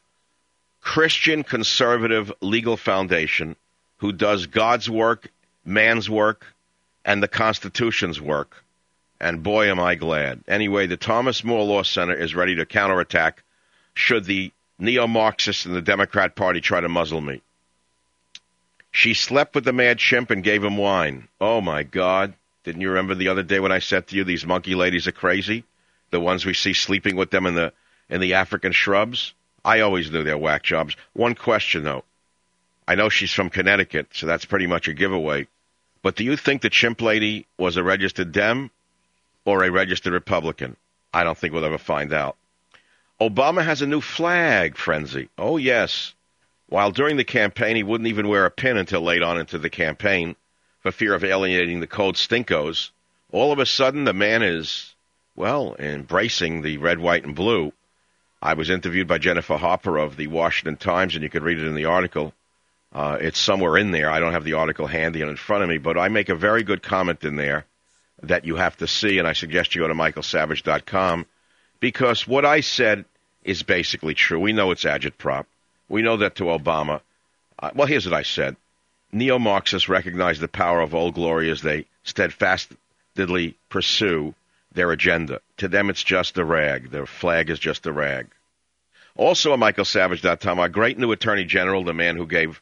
legal foundation who does God's work, man's work, and the Constitution's work. And boy, am I glad. Anyway, the Thomas More Law Center is ready to counterattack should the neo-Marxists in the Democrat Party try to muzzle me. She slept with the mad chimp and gave him wine. Oh, my God. Didn't you remember the other day when I said to you these monkey ladies are crazy? The ones we see sleeping with them in the African shrubs? I always knew they're whack jobs. One question, though. I know she's from Connecticut, so that's pretty much a giveaway. But do you think the chimp lady was a registered Dem or a registered Republican? I don't think we'll ever find out. Obama has a new flag frenzy. Oh, yes. While during the campaign, he wouldn't even wear a pin until late on into the campaign for fear of alienating the code stinkos. All of a sudden, the man is, well, embracing the red, white, and blue. I was interviewed by Jennifer Harper of the Washington Times, and you could read it in the article. It's somewhere in there. I don't have the article handy and in front of me, but I make a very good comment in there that you have to see, and I suggest you go to michaelsavage.com, because what I said is basically true. We know it's agitprop. We know that to Obama. Well, here's what I said. Neo-Marxists recognize the power of Old Glory as they steadfastly pursue their agenda. To them, it's just a rag. Their flag is just a rag. Also at michaelsavage.com, our great new Attorney General, the man who gave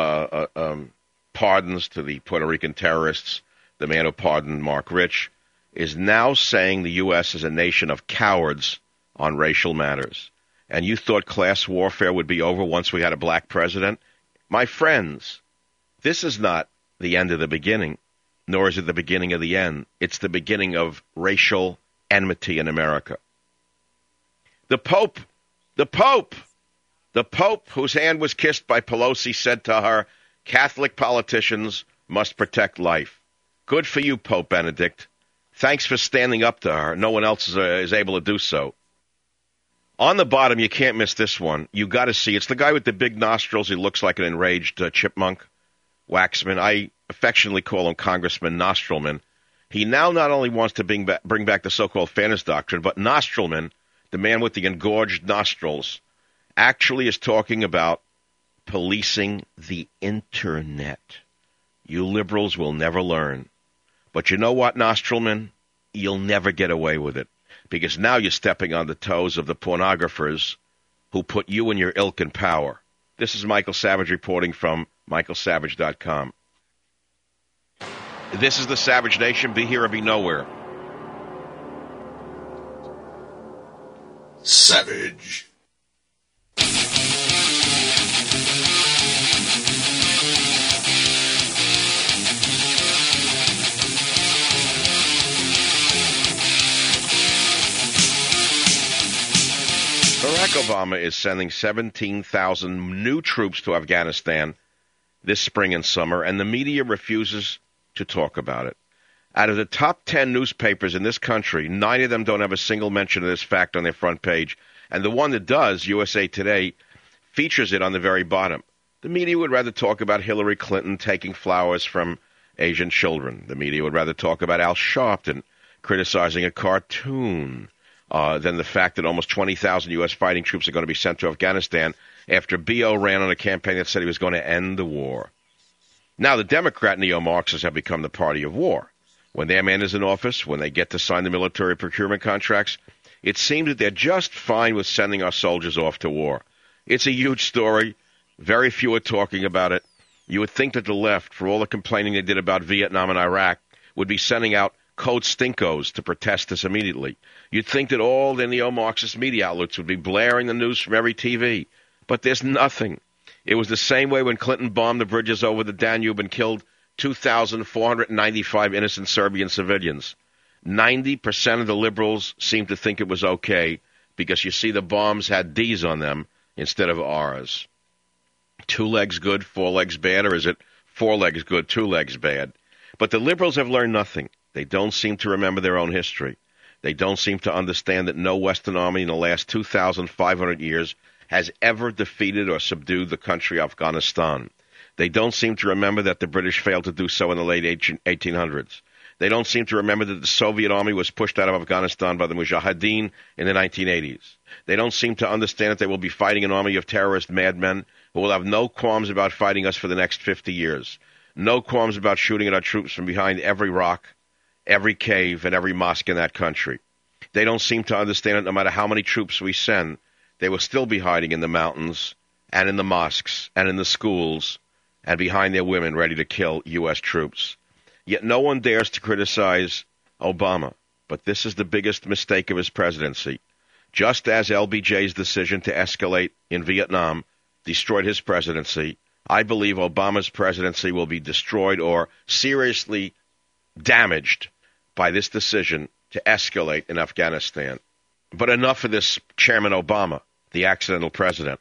pardons to the Puerto Rican terrorists, the man who pardoned Mark Rich, is now saying the U.S. is a nation of cowards on racial matters. And you thought class warfare would be over once we had a black president? My friends, this is not the end of the beginning, nor is it the beginning of the end. It's the beginning of racial enmity in America. The Pope, whose hand was kissed by Pelosi, said to her, Catholic politicians must protect life. Good for you, Pope Benedict. Thanks for standing up to her. No one else is able to do so. On the bottom, you can't miss this one. You got to see. It's the guy with the big nostrils. He looks like an enraged chipmunk. Waxman. I affectionately call him Congressman Nostrilman. He now not only wants to bring back the so-called fairness doctrine, but Nostrilman, the man with the engorged nostrils, actually is talking about policing the Internet. You liberals will never learn. But you know what, Nostrilman? You'll never get away with it. Because now you're stepping on the toes of the pornographers who put you and your ilk in power. This is Michael Savage reporting from michaelsavage.com. This is the Savage Nation. Be here or be nowhere.
Savage.
Barack Obama is sending 17,000 new troops to Afghanistan this spring and summer, and the media refuses to talk about it. Out of the top 10 newspapers in this country, 9 of them don't have a single mention of this fact on their front page, and the one that does, USA Today, features it on the very bottom. The media would rather talk about Hillary Clinton taking flowers from Asian children. The media would rather talk about Al Sharpton criticizing a cartoon than the fact that almost 20,000 U.S. fighting troops are going to be sent to Afghanistan after B.O. ran on a campaign that said he was going to end the war. Now, the Democrat neo-Marxists have become the party of war. When their man is in office, when they get to sign the military procurement contracts, it seems that they're just fine with sending our soldiers off to war. It's a huge story. Very few are talking about it. You would think that the left, for all the complaining they did about Vietnam and Iraq, would be sending out code stinkos to protest this immediately. You'd think that all the neo-Marxist media outlets would be blaring the news from every TV. But there's nothing. It was the same way when Clinton bombed the bridges over the Danube and killed 2,495 innocent Serbian civilians. 90% of the liberals seemed to think it was okay because, you see, the bombs had D's on them instead of R's. 2 legs good, 4 legs bad, or is it 4 legs good, 2 legs bad? But the liberals have learned nothing. They don't seem to remember their own history. They don't seem to understand that no Western army in the last 2,500 years has ever defeated or subdued the country Afghanistan. They don't seem to remember that the British failed to do so in the late 1800s. They don't seem to remember that the Soviet army was pushed out of Afghanistan by the Mujahideen in the 1980s. They don't seem to understand that they will be fighting an army of terrorist madmen who will have no qualms about fighting us for the next 50 years. No qualms about shooting at our troops from behind every rock, every cave, and every mosque in that country. They don't seem to understand that no matter how many troops we send, they will still be hiding in the mountains and in the mosques and in the schools and behind their women ready to kill U.S. troops. Yet no one dares to criticize Obama, but this is the biggest mistake of his presidency. Just as LBJ's decision to escalate in Vietnam destroyed his presidency, I believe Obama's presidency will be destroyed or seriously damaged by this decision to escalate in Afghanistan. But enough of this Chairman Obama, the accidental president.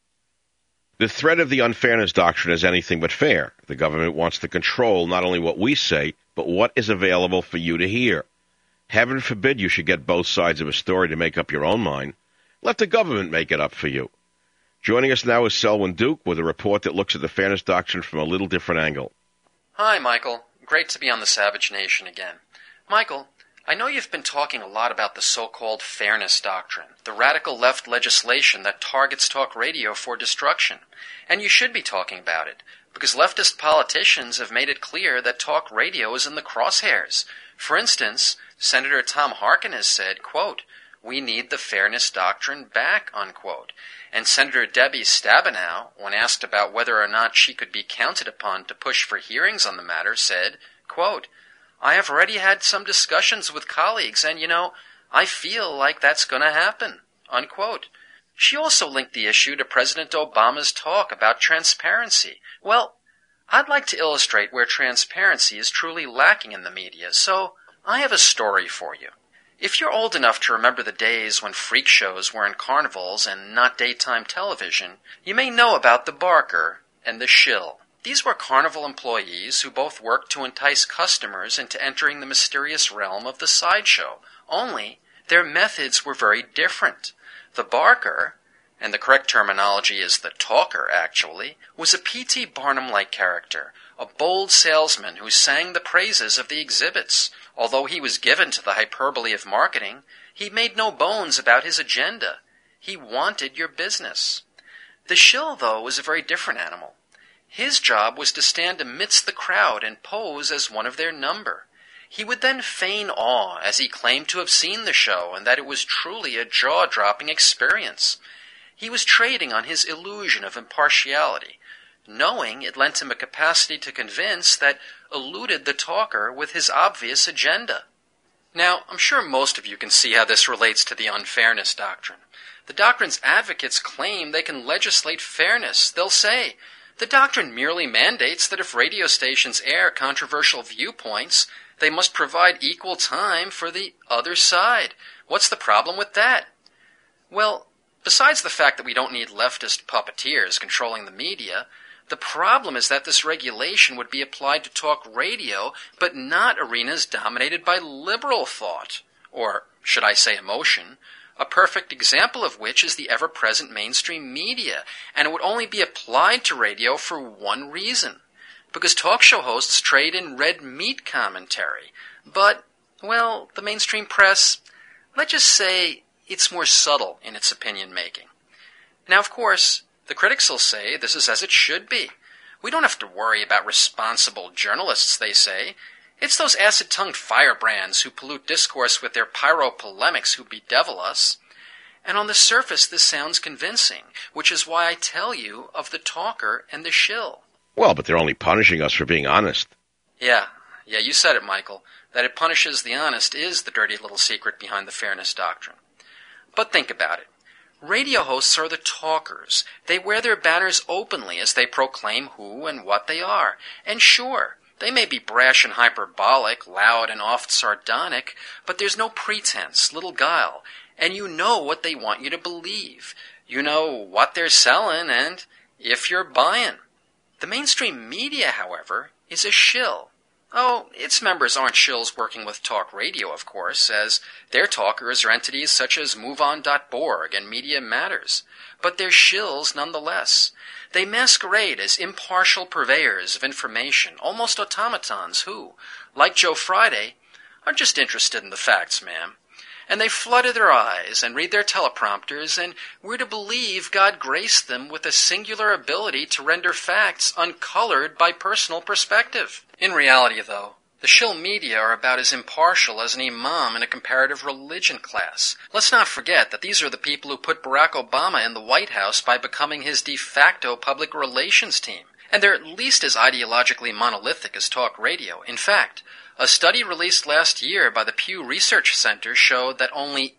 The threat of the unfairness doctrine is anything but fair. The government wants to control not only what we say, but what is available for you to hear. Heaven forbid you should get both sides of a story to make up your own mind. Let the government make it up for you. Joining us now is Selwyn Duke with a report that looks at the fairness doctrine from a little different angle.
Hi, Michael. Great to be on the Savage Nation again. Michael, I know you've been talking a lot about the so-called fairness doctrine, the radical left legislation that targets talk radio for destruction. And you should be talking about it, because leftist politicians have made it clear that talk radio is in the crosshairs. For instance, Senator Tom Harkin has said, quote, "We need the fairness doctrine back," unquote. And Senator Debbie Stabenow, when asked about whether or not she could be counted upon to push for hearings on the matter, said, quote, "I have already had some discussions with colleagues, and, I feel like that's going to happen," unquote. She also linked the issue to President Obama's talk about transparency. Well, I'd like to illustrate where transparency is truly lacking in the media, so I have a story for you. If you're old enough to remember the days when freak shows were in carnivals and not daytime television, you may know about the Barker and the Shill. These were carnival employees who both worked to entice customers into entering the mysterious realm of the sideshow, only their methods were very different. The Barker, and the correct terminology is the talker actually, was a P.T. Barnum-like character, a bold salesman who sang the praises of the exhibits. Although he was given to the hyperbole of marketing, he made no bones about his agenda. He wanted your business. The Shill, though, was a very different animal. His job was to stand amidst the crowd and pose as one of their number. He would then feign awe as he claimed to have seen the show and that it was truly a jaw-dropping experience. He was trading on his illusion of impartiality, knowing it lent him a capacity to convince that eluded the talker with his obvious agenda. Now, I'm sure most of you can see how this relates to the unfairness doctrine. The doctrine's advocates claim they can legislate fairness. They'll say, the doctrine merely mandates that if radio stations air controversial viewpoints, they must provide equal time for the other side. What's the problem with that? Well, besides the fact that we don't need leftist puppeteers controlling the media, the problem is that this regulation would be applied to talk radio, but not arenas dominated by liberal thought, or should I say emotion, a perfect example of which is the ever-present mainstream media, and it would only be applied to radio for one reason, because talk show hosts trade in red meat commentary. But, well, the mainstream press, let's just say it's more subtle in its opinion-making. Now, of course, the critics will say this is as it should be. We don't have to worry about responsible journalists, they say. It's those acid-tongued firebrands who pollute discourse with their pyro-polemics who bedevil us. And on the surface, this sounds convincing, which is why I tell you of the talker and the shill.
Well, but they're only punishing us for being honest.
Yeah, you said it, Michael. That it punishes the honest is the dirty little secret behind the fairness doctrine. But think about it. Radio hosts are the talkers. They wear their banners openly as they proclaim who and what they are. And sure, they may be brash and hyperbolic, loud and oft sardonic, but there's no pretense, little guile, and you know what they want you to believe. You know what they're selling and if you're buying. The mainstream media, however, is a shill. Oh, its members aren't shills working with talk radio, of course, as their talkers are entities such as MoveOn.org and Media Matters. But they're shills nonetheless. They masquerade as impartial purveyors of information, almost automatons who, like Joe Friday, are just interested in the facts, ma'am. And they flutter their eyes and read their teleprompters, and we're to believe God graced them with a singular ability to render facts uncolored by personal perspective. In reality, though, the shill media are about as impartial as an imam in a comparative religion class. Let's not forget that these are the people who put Barack Obama in the White House by becoming his de facto public relations team. And they're at least as ideologically monolithic as talk radio. In fact, a study released last year by the Pew Research Center showed that only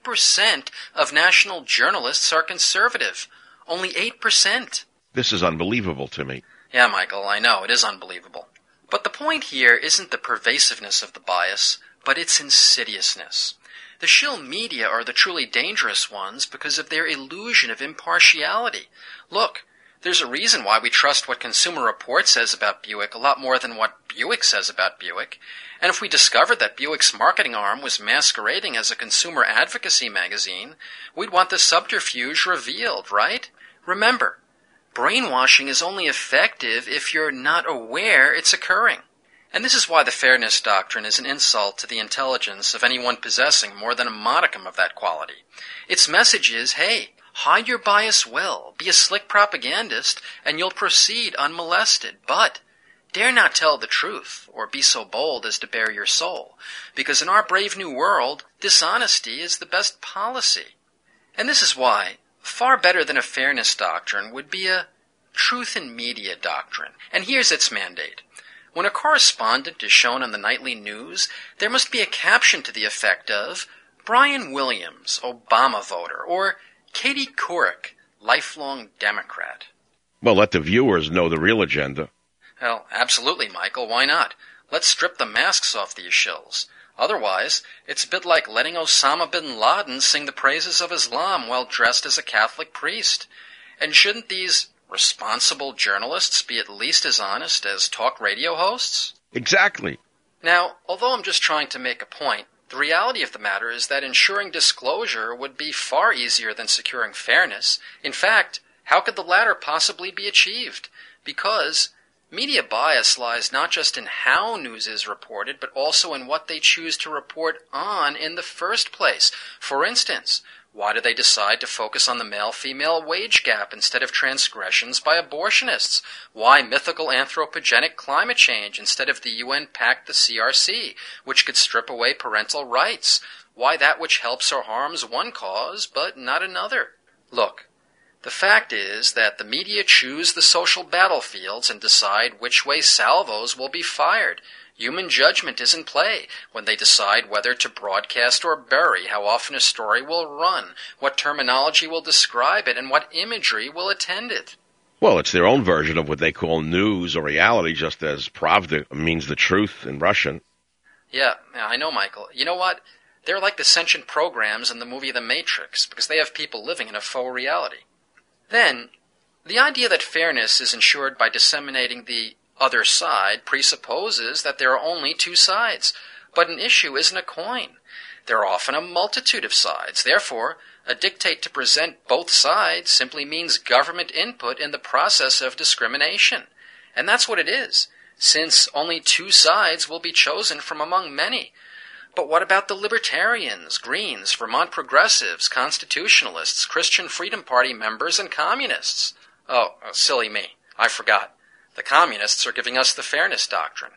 8% of national journalists are conservative. Only 8%.
This is unbelievable to me.
Yeah, Michael, I know, it is unbelievable. But the point here isn't the pervasiveness of the bias, but its insidiousness. The shill media are the truly dangerous ones because of their illusion of impartiality. Look, there's a reason why we trust what Consumer Reports says about Buick a lot more than what Buick says about Buick. And if we discovered that Buick's marketing arm was masquerading as a consumer advocacy magazine, we'd want the subterfuge revealed, right? Remember, brainwashing is only effective if you're not aware it's occurring. And this is why the fairness doctrine is an insult to the intelligence of anyone possessing more than a modicum of that quality. Its message is, hey, hide your bias well, be a slick propagandist, and you'll proceed unmolested. But dare not tell the truth, or be so bold as to bare your soul, because in our brave new world, dishonesty is the best policy. And this is why, far better than a fairness doctrine would be a truth in media doctrine. And here's its mandate. When a correspondent is shown on the nightly news, there must be a caption to the effect of, Brian Williams, Obama voter, or Katie Couric, lifelong Democrat.
Well, let the viewers know the real agenda.
Well, absolutely, Michael. Why not? Let's strip the masks off these shills. Otherwise, it's a bit like letting Osama bin Laden sing the praises of Islam while dressed as a Catholic priest. And shouldn't these responsible journalists be at least as honest as talk radio hosts?
Exactly.
Now, although I'm just trying to make a point, the reality of the matter is that ensuring disclosure would be far easier than securing fairness. In fact, how could the latter possibly be achieved? Because media bias lies not just in how news is reported, but also in what they choose to report on in the first place. For instance, why do they decide to focus on the male-female wage gap instead of transgressions by abortionists? Why mythical anthropogenic climate change instead of the UN-pact the CRC, which could strip away parental rights? Why that which helps or harms one cause, but not another? Look, the fact is that the media choose the social battlefields and decide which way salvos will be fired. Human judgment is in play when they decide whether to broadcast or bury, how often a story will run, what terminology will describe it, and what imagery will attend it.
Well, it's their own version of what they call news or reality, just as Pravda means the truth in Russian.
Yeah, I know, Michael. You know what? They're like the sentient programs in the movie The Matrix, because they have people living in a faux reality. Then, the idea that fairness is ensured by disseminating the other side presupposes that there are only two sides. But an issue isn't a coin. There are often a multitude of sides. Therefore, a dictate to present both sides simply means government input in the process of discrimination. And that's what it is, since only two sides will be chosen from among many. But what about the libertarians, Greens, Vermont progressives, constitutionalists, Christian Freedom Party members, and communists? Oh, silly me. I forgot. The communists are giving us the fairness doctrine.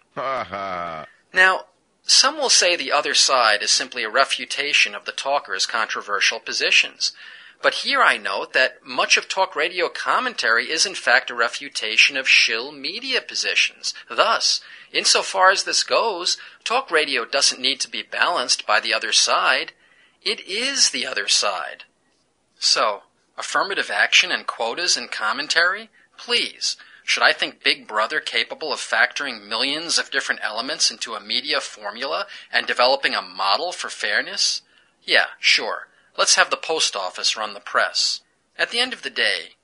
Now, some will say the other side is simply a refutation of the talker's controversial positions. But here I note that much of talk radio commentary is in fact a refutation of shill media positions. Thus, insofar as this goes, talk radio doesn't need to be balanced by the other side. It is the other side. So, affirmative action and quotas in commentary? Please. Should I think Big Brother capable of factoring millions of different elements into a media formula and developing a model for fairness? Yeah, sure. Let's have the post office run the press. At the end of the day,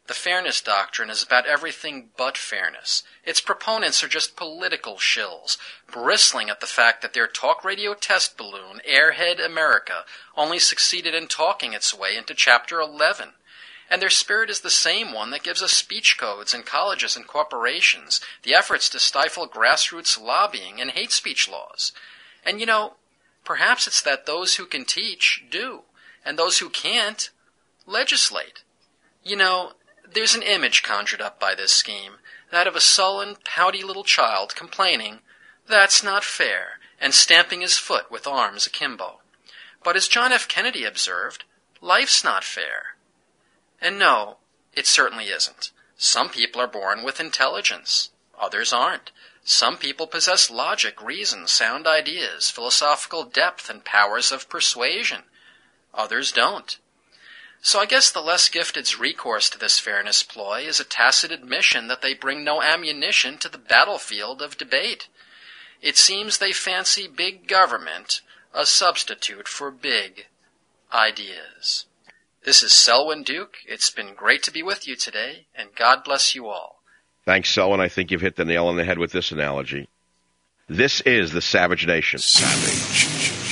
The fairness doctrine is about everything but fairness. Its proponents are just political shills, bristling at the fact that their talk radio test balloon, Airhead America, only succeeded in talking its way into Chapter 11. And their spirit is the same one that gives us speech codes in colleges and corporations, the efforts to stifle grassroots lobbying and hate speech laws. And perhaps it's that those who can teach do, and those who can't legislate. There's an image conjured up by this scheme, that of a sullen, pouty little child complaining, "That's not fair," and stamping his foot with arms akimbo. But as John F. Kennedy observed, life's not fair. And no, it certainly isn't. Some people are born with intelligence. Others aren't. Some people possess logic, reason, sound ideas, philosophical depth, and powers of persuasion. Others don't. So I guess the less gifted's recourse to this fairness ploy is a tacit admission that they bring no ammunition to the battlefield of debate. It seems they fancy big government a substitute for big ideas. This is Selwyn Duke. It's been great to be with you today, and God bless you all.
Thanks, Selwyn. I think you've hit the nail on the head with this analogy. This is the Savage Nation.
Savage.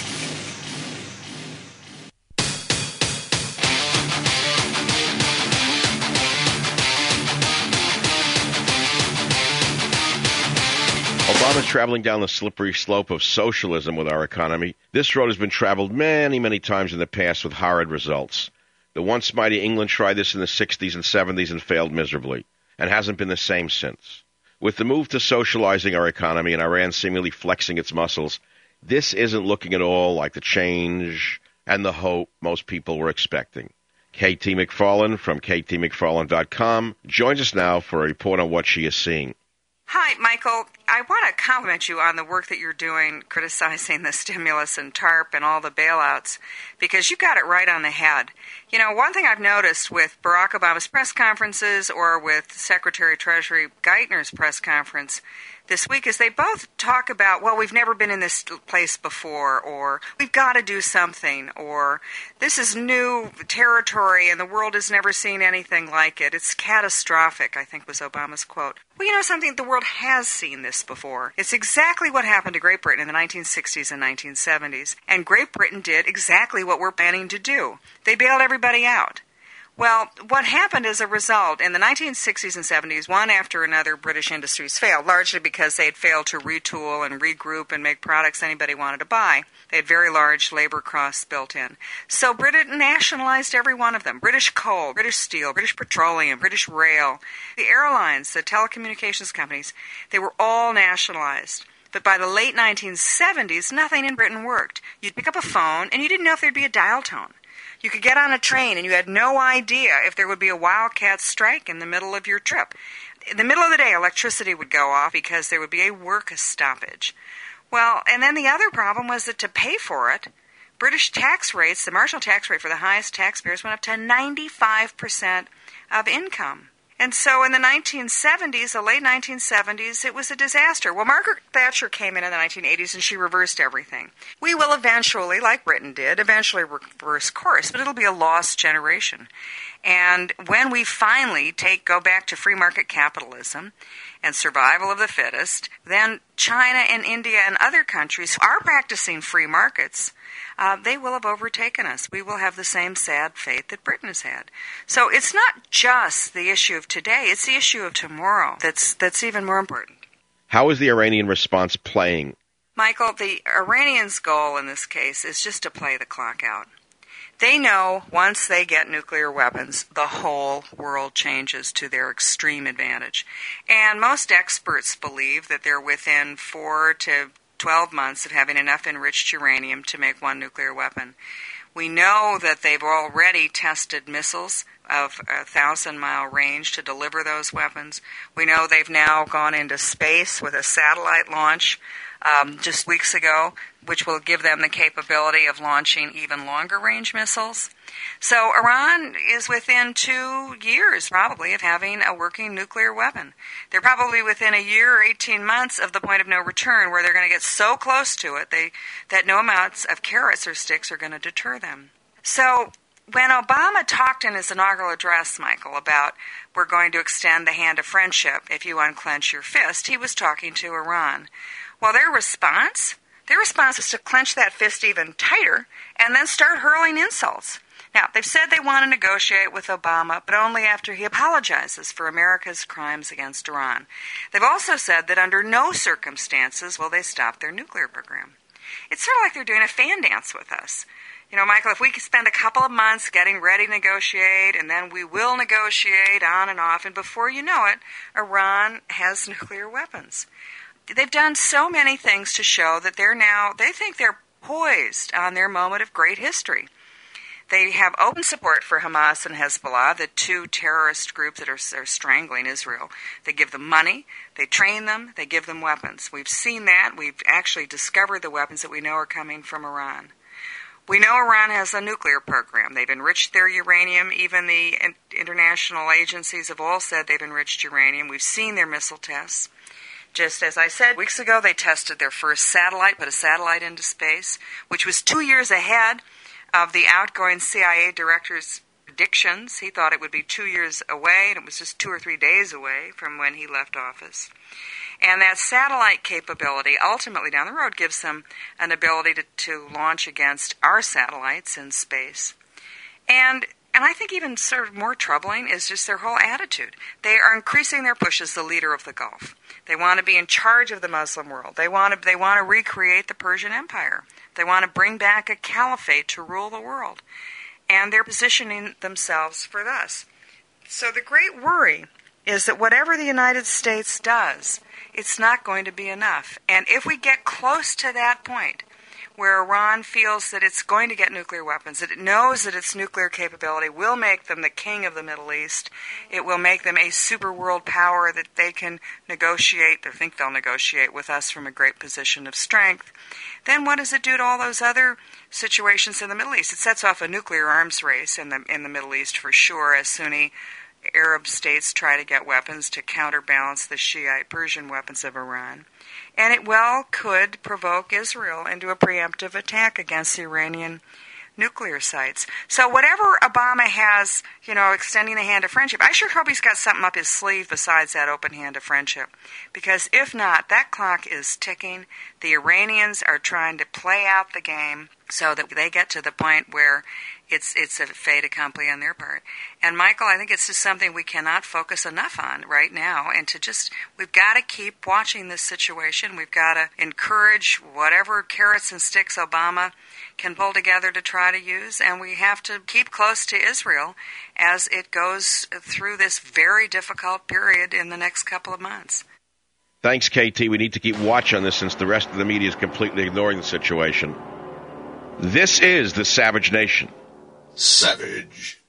Obama's traveling down the slippery slope of socialism with our economy. This road has been traveled many, many times in the past with horrid results. The once mighty England tried this in the 60s and 70s and failed miserably, and hasn't been the same since. With the move to socializing our economy and Iran seemingly flexing its muscles, this isn't looking at all like the change and the hope most people were expecting. K.T. McFarland from ktmcfarland.com joins us now for a report on what she is seeing.
Hi, Michael. I want to compliment you on the work that you're doing criticizing the stimulus and TARP and all the bailouts, because you got it right on the head. One thing I've noticed with Barack Obama's press conferences or with Secretary Treasury Geithner's press conference this week is they both talk about, well, we've never been in this place before, or we've got to do something, or this is new territory and the world has never seen anything like it. It's catastrophic, I think was Obama's quote. Well, something, the world has seen this before. It's exactly what happened to Great Britain in the 1960s and 1970s, and Great Britain did exactly what we're planning to do. They bailed everybody out. Well, what happened as a result, in the 1960s and 70s, one after another, British industries failed, largely because they had failed to retool and regroup and make products anybody wanted to buy. They had very large labor costs built in. So Britain nationalized every one of them. British coal, British steel, British petroleum, British rail, the airlines, the telecommunications companies, they were all nationalized. But by the late 1970s, nothing in Britain worked. You'd pick up a phone, and you didn't know if there'd be a dial tone. You could get on a train, and you had no idea if there would be a wildcat strike in the middle of your trip. In the middle of the day, electricity would go off because there would be a work stoppage. Well, and then the other problem was that to pay for it, British tax rates, the marginal tax rate for the highest taxpayers went up to 95% of income. And so in the 1970s, the late 1970s, it was a disaster. Well, Margaret Thatcher came in the 1980s, and she reversed everything. We will eventually, like Britain did, reverse course, but it'll be a lost generation. And when we finally go back to free market capitalism and survival of the fittest, then China and India and other countries who are practicing free markets, they will have overtaken us. We will have the same sad fate that Britain has had. So it's not just the issue of today, it's the issue of tomorrow that's even more important.
How is the Iranian response playing?
Michael, the Iranians' goal in this case is just to play the clock out. They know once they get nuclear weapons, the whole world changes to their extreme advantage. And most experts believe that they're within 4 to 12 months of having enough enriched uranium to make one nuclear weapon. We know that they've already tested missiles of 1,000-mile range to deliver those weapons. We know they've now gone into space with a satellite launch just weeks ago, which will give them the capability of launching even longer-range missiles. So Iran is within 2 years, probably, of having a working nuclear weapon. They're probably within a year or 18 months of the point of no return, where they're going to get so close to it that no amounts of carrots or sticks are going to deter them. So when Obama talked in his inaugural address, Michael, about we're going to extend the hand of friendship if you unclench your fist, he was talking to Iran. Well, their response was to clench that fist even tighter and then start hurling insults. Now, they've said they want to negotiate with Obama, but only after he apologizes for America's crimes against Iran. They've also said that under no circumstances will they stop their nuclear program. It's sort of like they're doing a fan dance with us. You know, Michael, if we could spend a couple of months getting ready to negotiate, and then we will negotiate on and off, and before you know it, Iran has nuclear weapons. They've done so many things to show that they think they're poised on their moment of great history. They have open support for Hamas and Hezbollah, the two terrorist groups that are strangling Israel. They give them money, they train them, they give them weapons. We've seen that. We've actually discovered the weapons that we know are coming from Iran. We know Iran has a nuclear program. They've enriched their uranium. Even the international agencies have all said they've enriched uranium. We've seen their missile tests. Just as I said, weeks ago they tested their first satellite, put a satellite into space, which was 2 years ahead of the outgoing CIA director's predictions. He thought it would be 2 years away, and it was just 2 or 3 days away from when he left office. And that satellite capability ultimately down the road gives them an ability to launch against our satellites in space. And I think even sort of more troubling is just their whole attitude. They are increasing their push as the leader of the Gulf. They want to be in charge of the Muslim world. They want to recreate the Persian Empire. They want to bring back a caliphate to rule the world. And they're positioning themselves for this. So the great worry is that whatever the United States does, it's not going to be enough. And if we get close to that point, where Iran feels that it's going to get nuclear weapons, that it knows that its nuclear capability will make them the king of the Middle East, it will make them a super world power that they can negotiate, or think they'll negotiate with us from a great position of strength, then what does it do to all those other situations in the Middle East? It sets off a nuclear arms race in the Middle East for sure, as Sunni Arab states try to get weapons to counterbalance the Shiite Persian weapons of Iran. And it could provoke Israel into a preemptive attack against the Iranian nuclear sites. So whatever Obama has, extending the hand of friendship, I sure hope he's got something up his sleeve besides that open hand of friendship. Because if not, that clock is ticking. The Iranians are trying to play out the game so that they get to the point where it's a fait accompli on their part. And Michael, I think it's just something we cannot focus enough on right now. And we've got to keep watching this situation. We've got to encourage whatever carrots and sticks Obama can pull together to try to use. And we have to keep close to Israel as it goes through this very difficult period in the next couple of months.
Thanks, KT. We need to keep watch on this since the rest of the media is completely ignoring the situation. This is the Savage Nation.
Savage.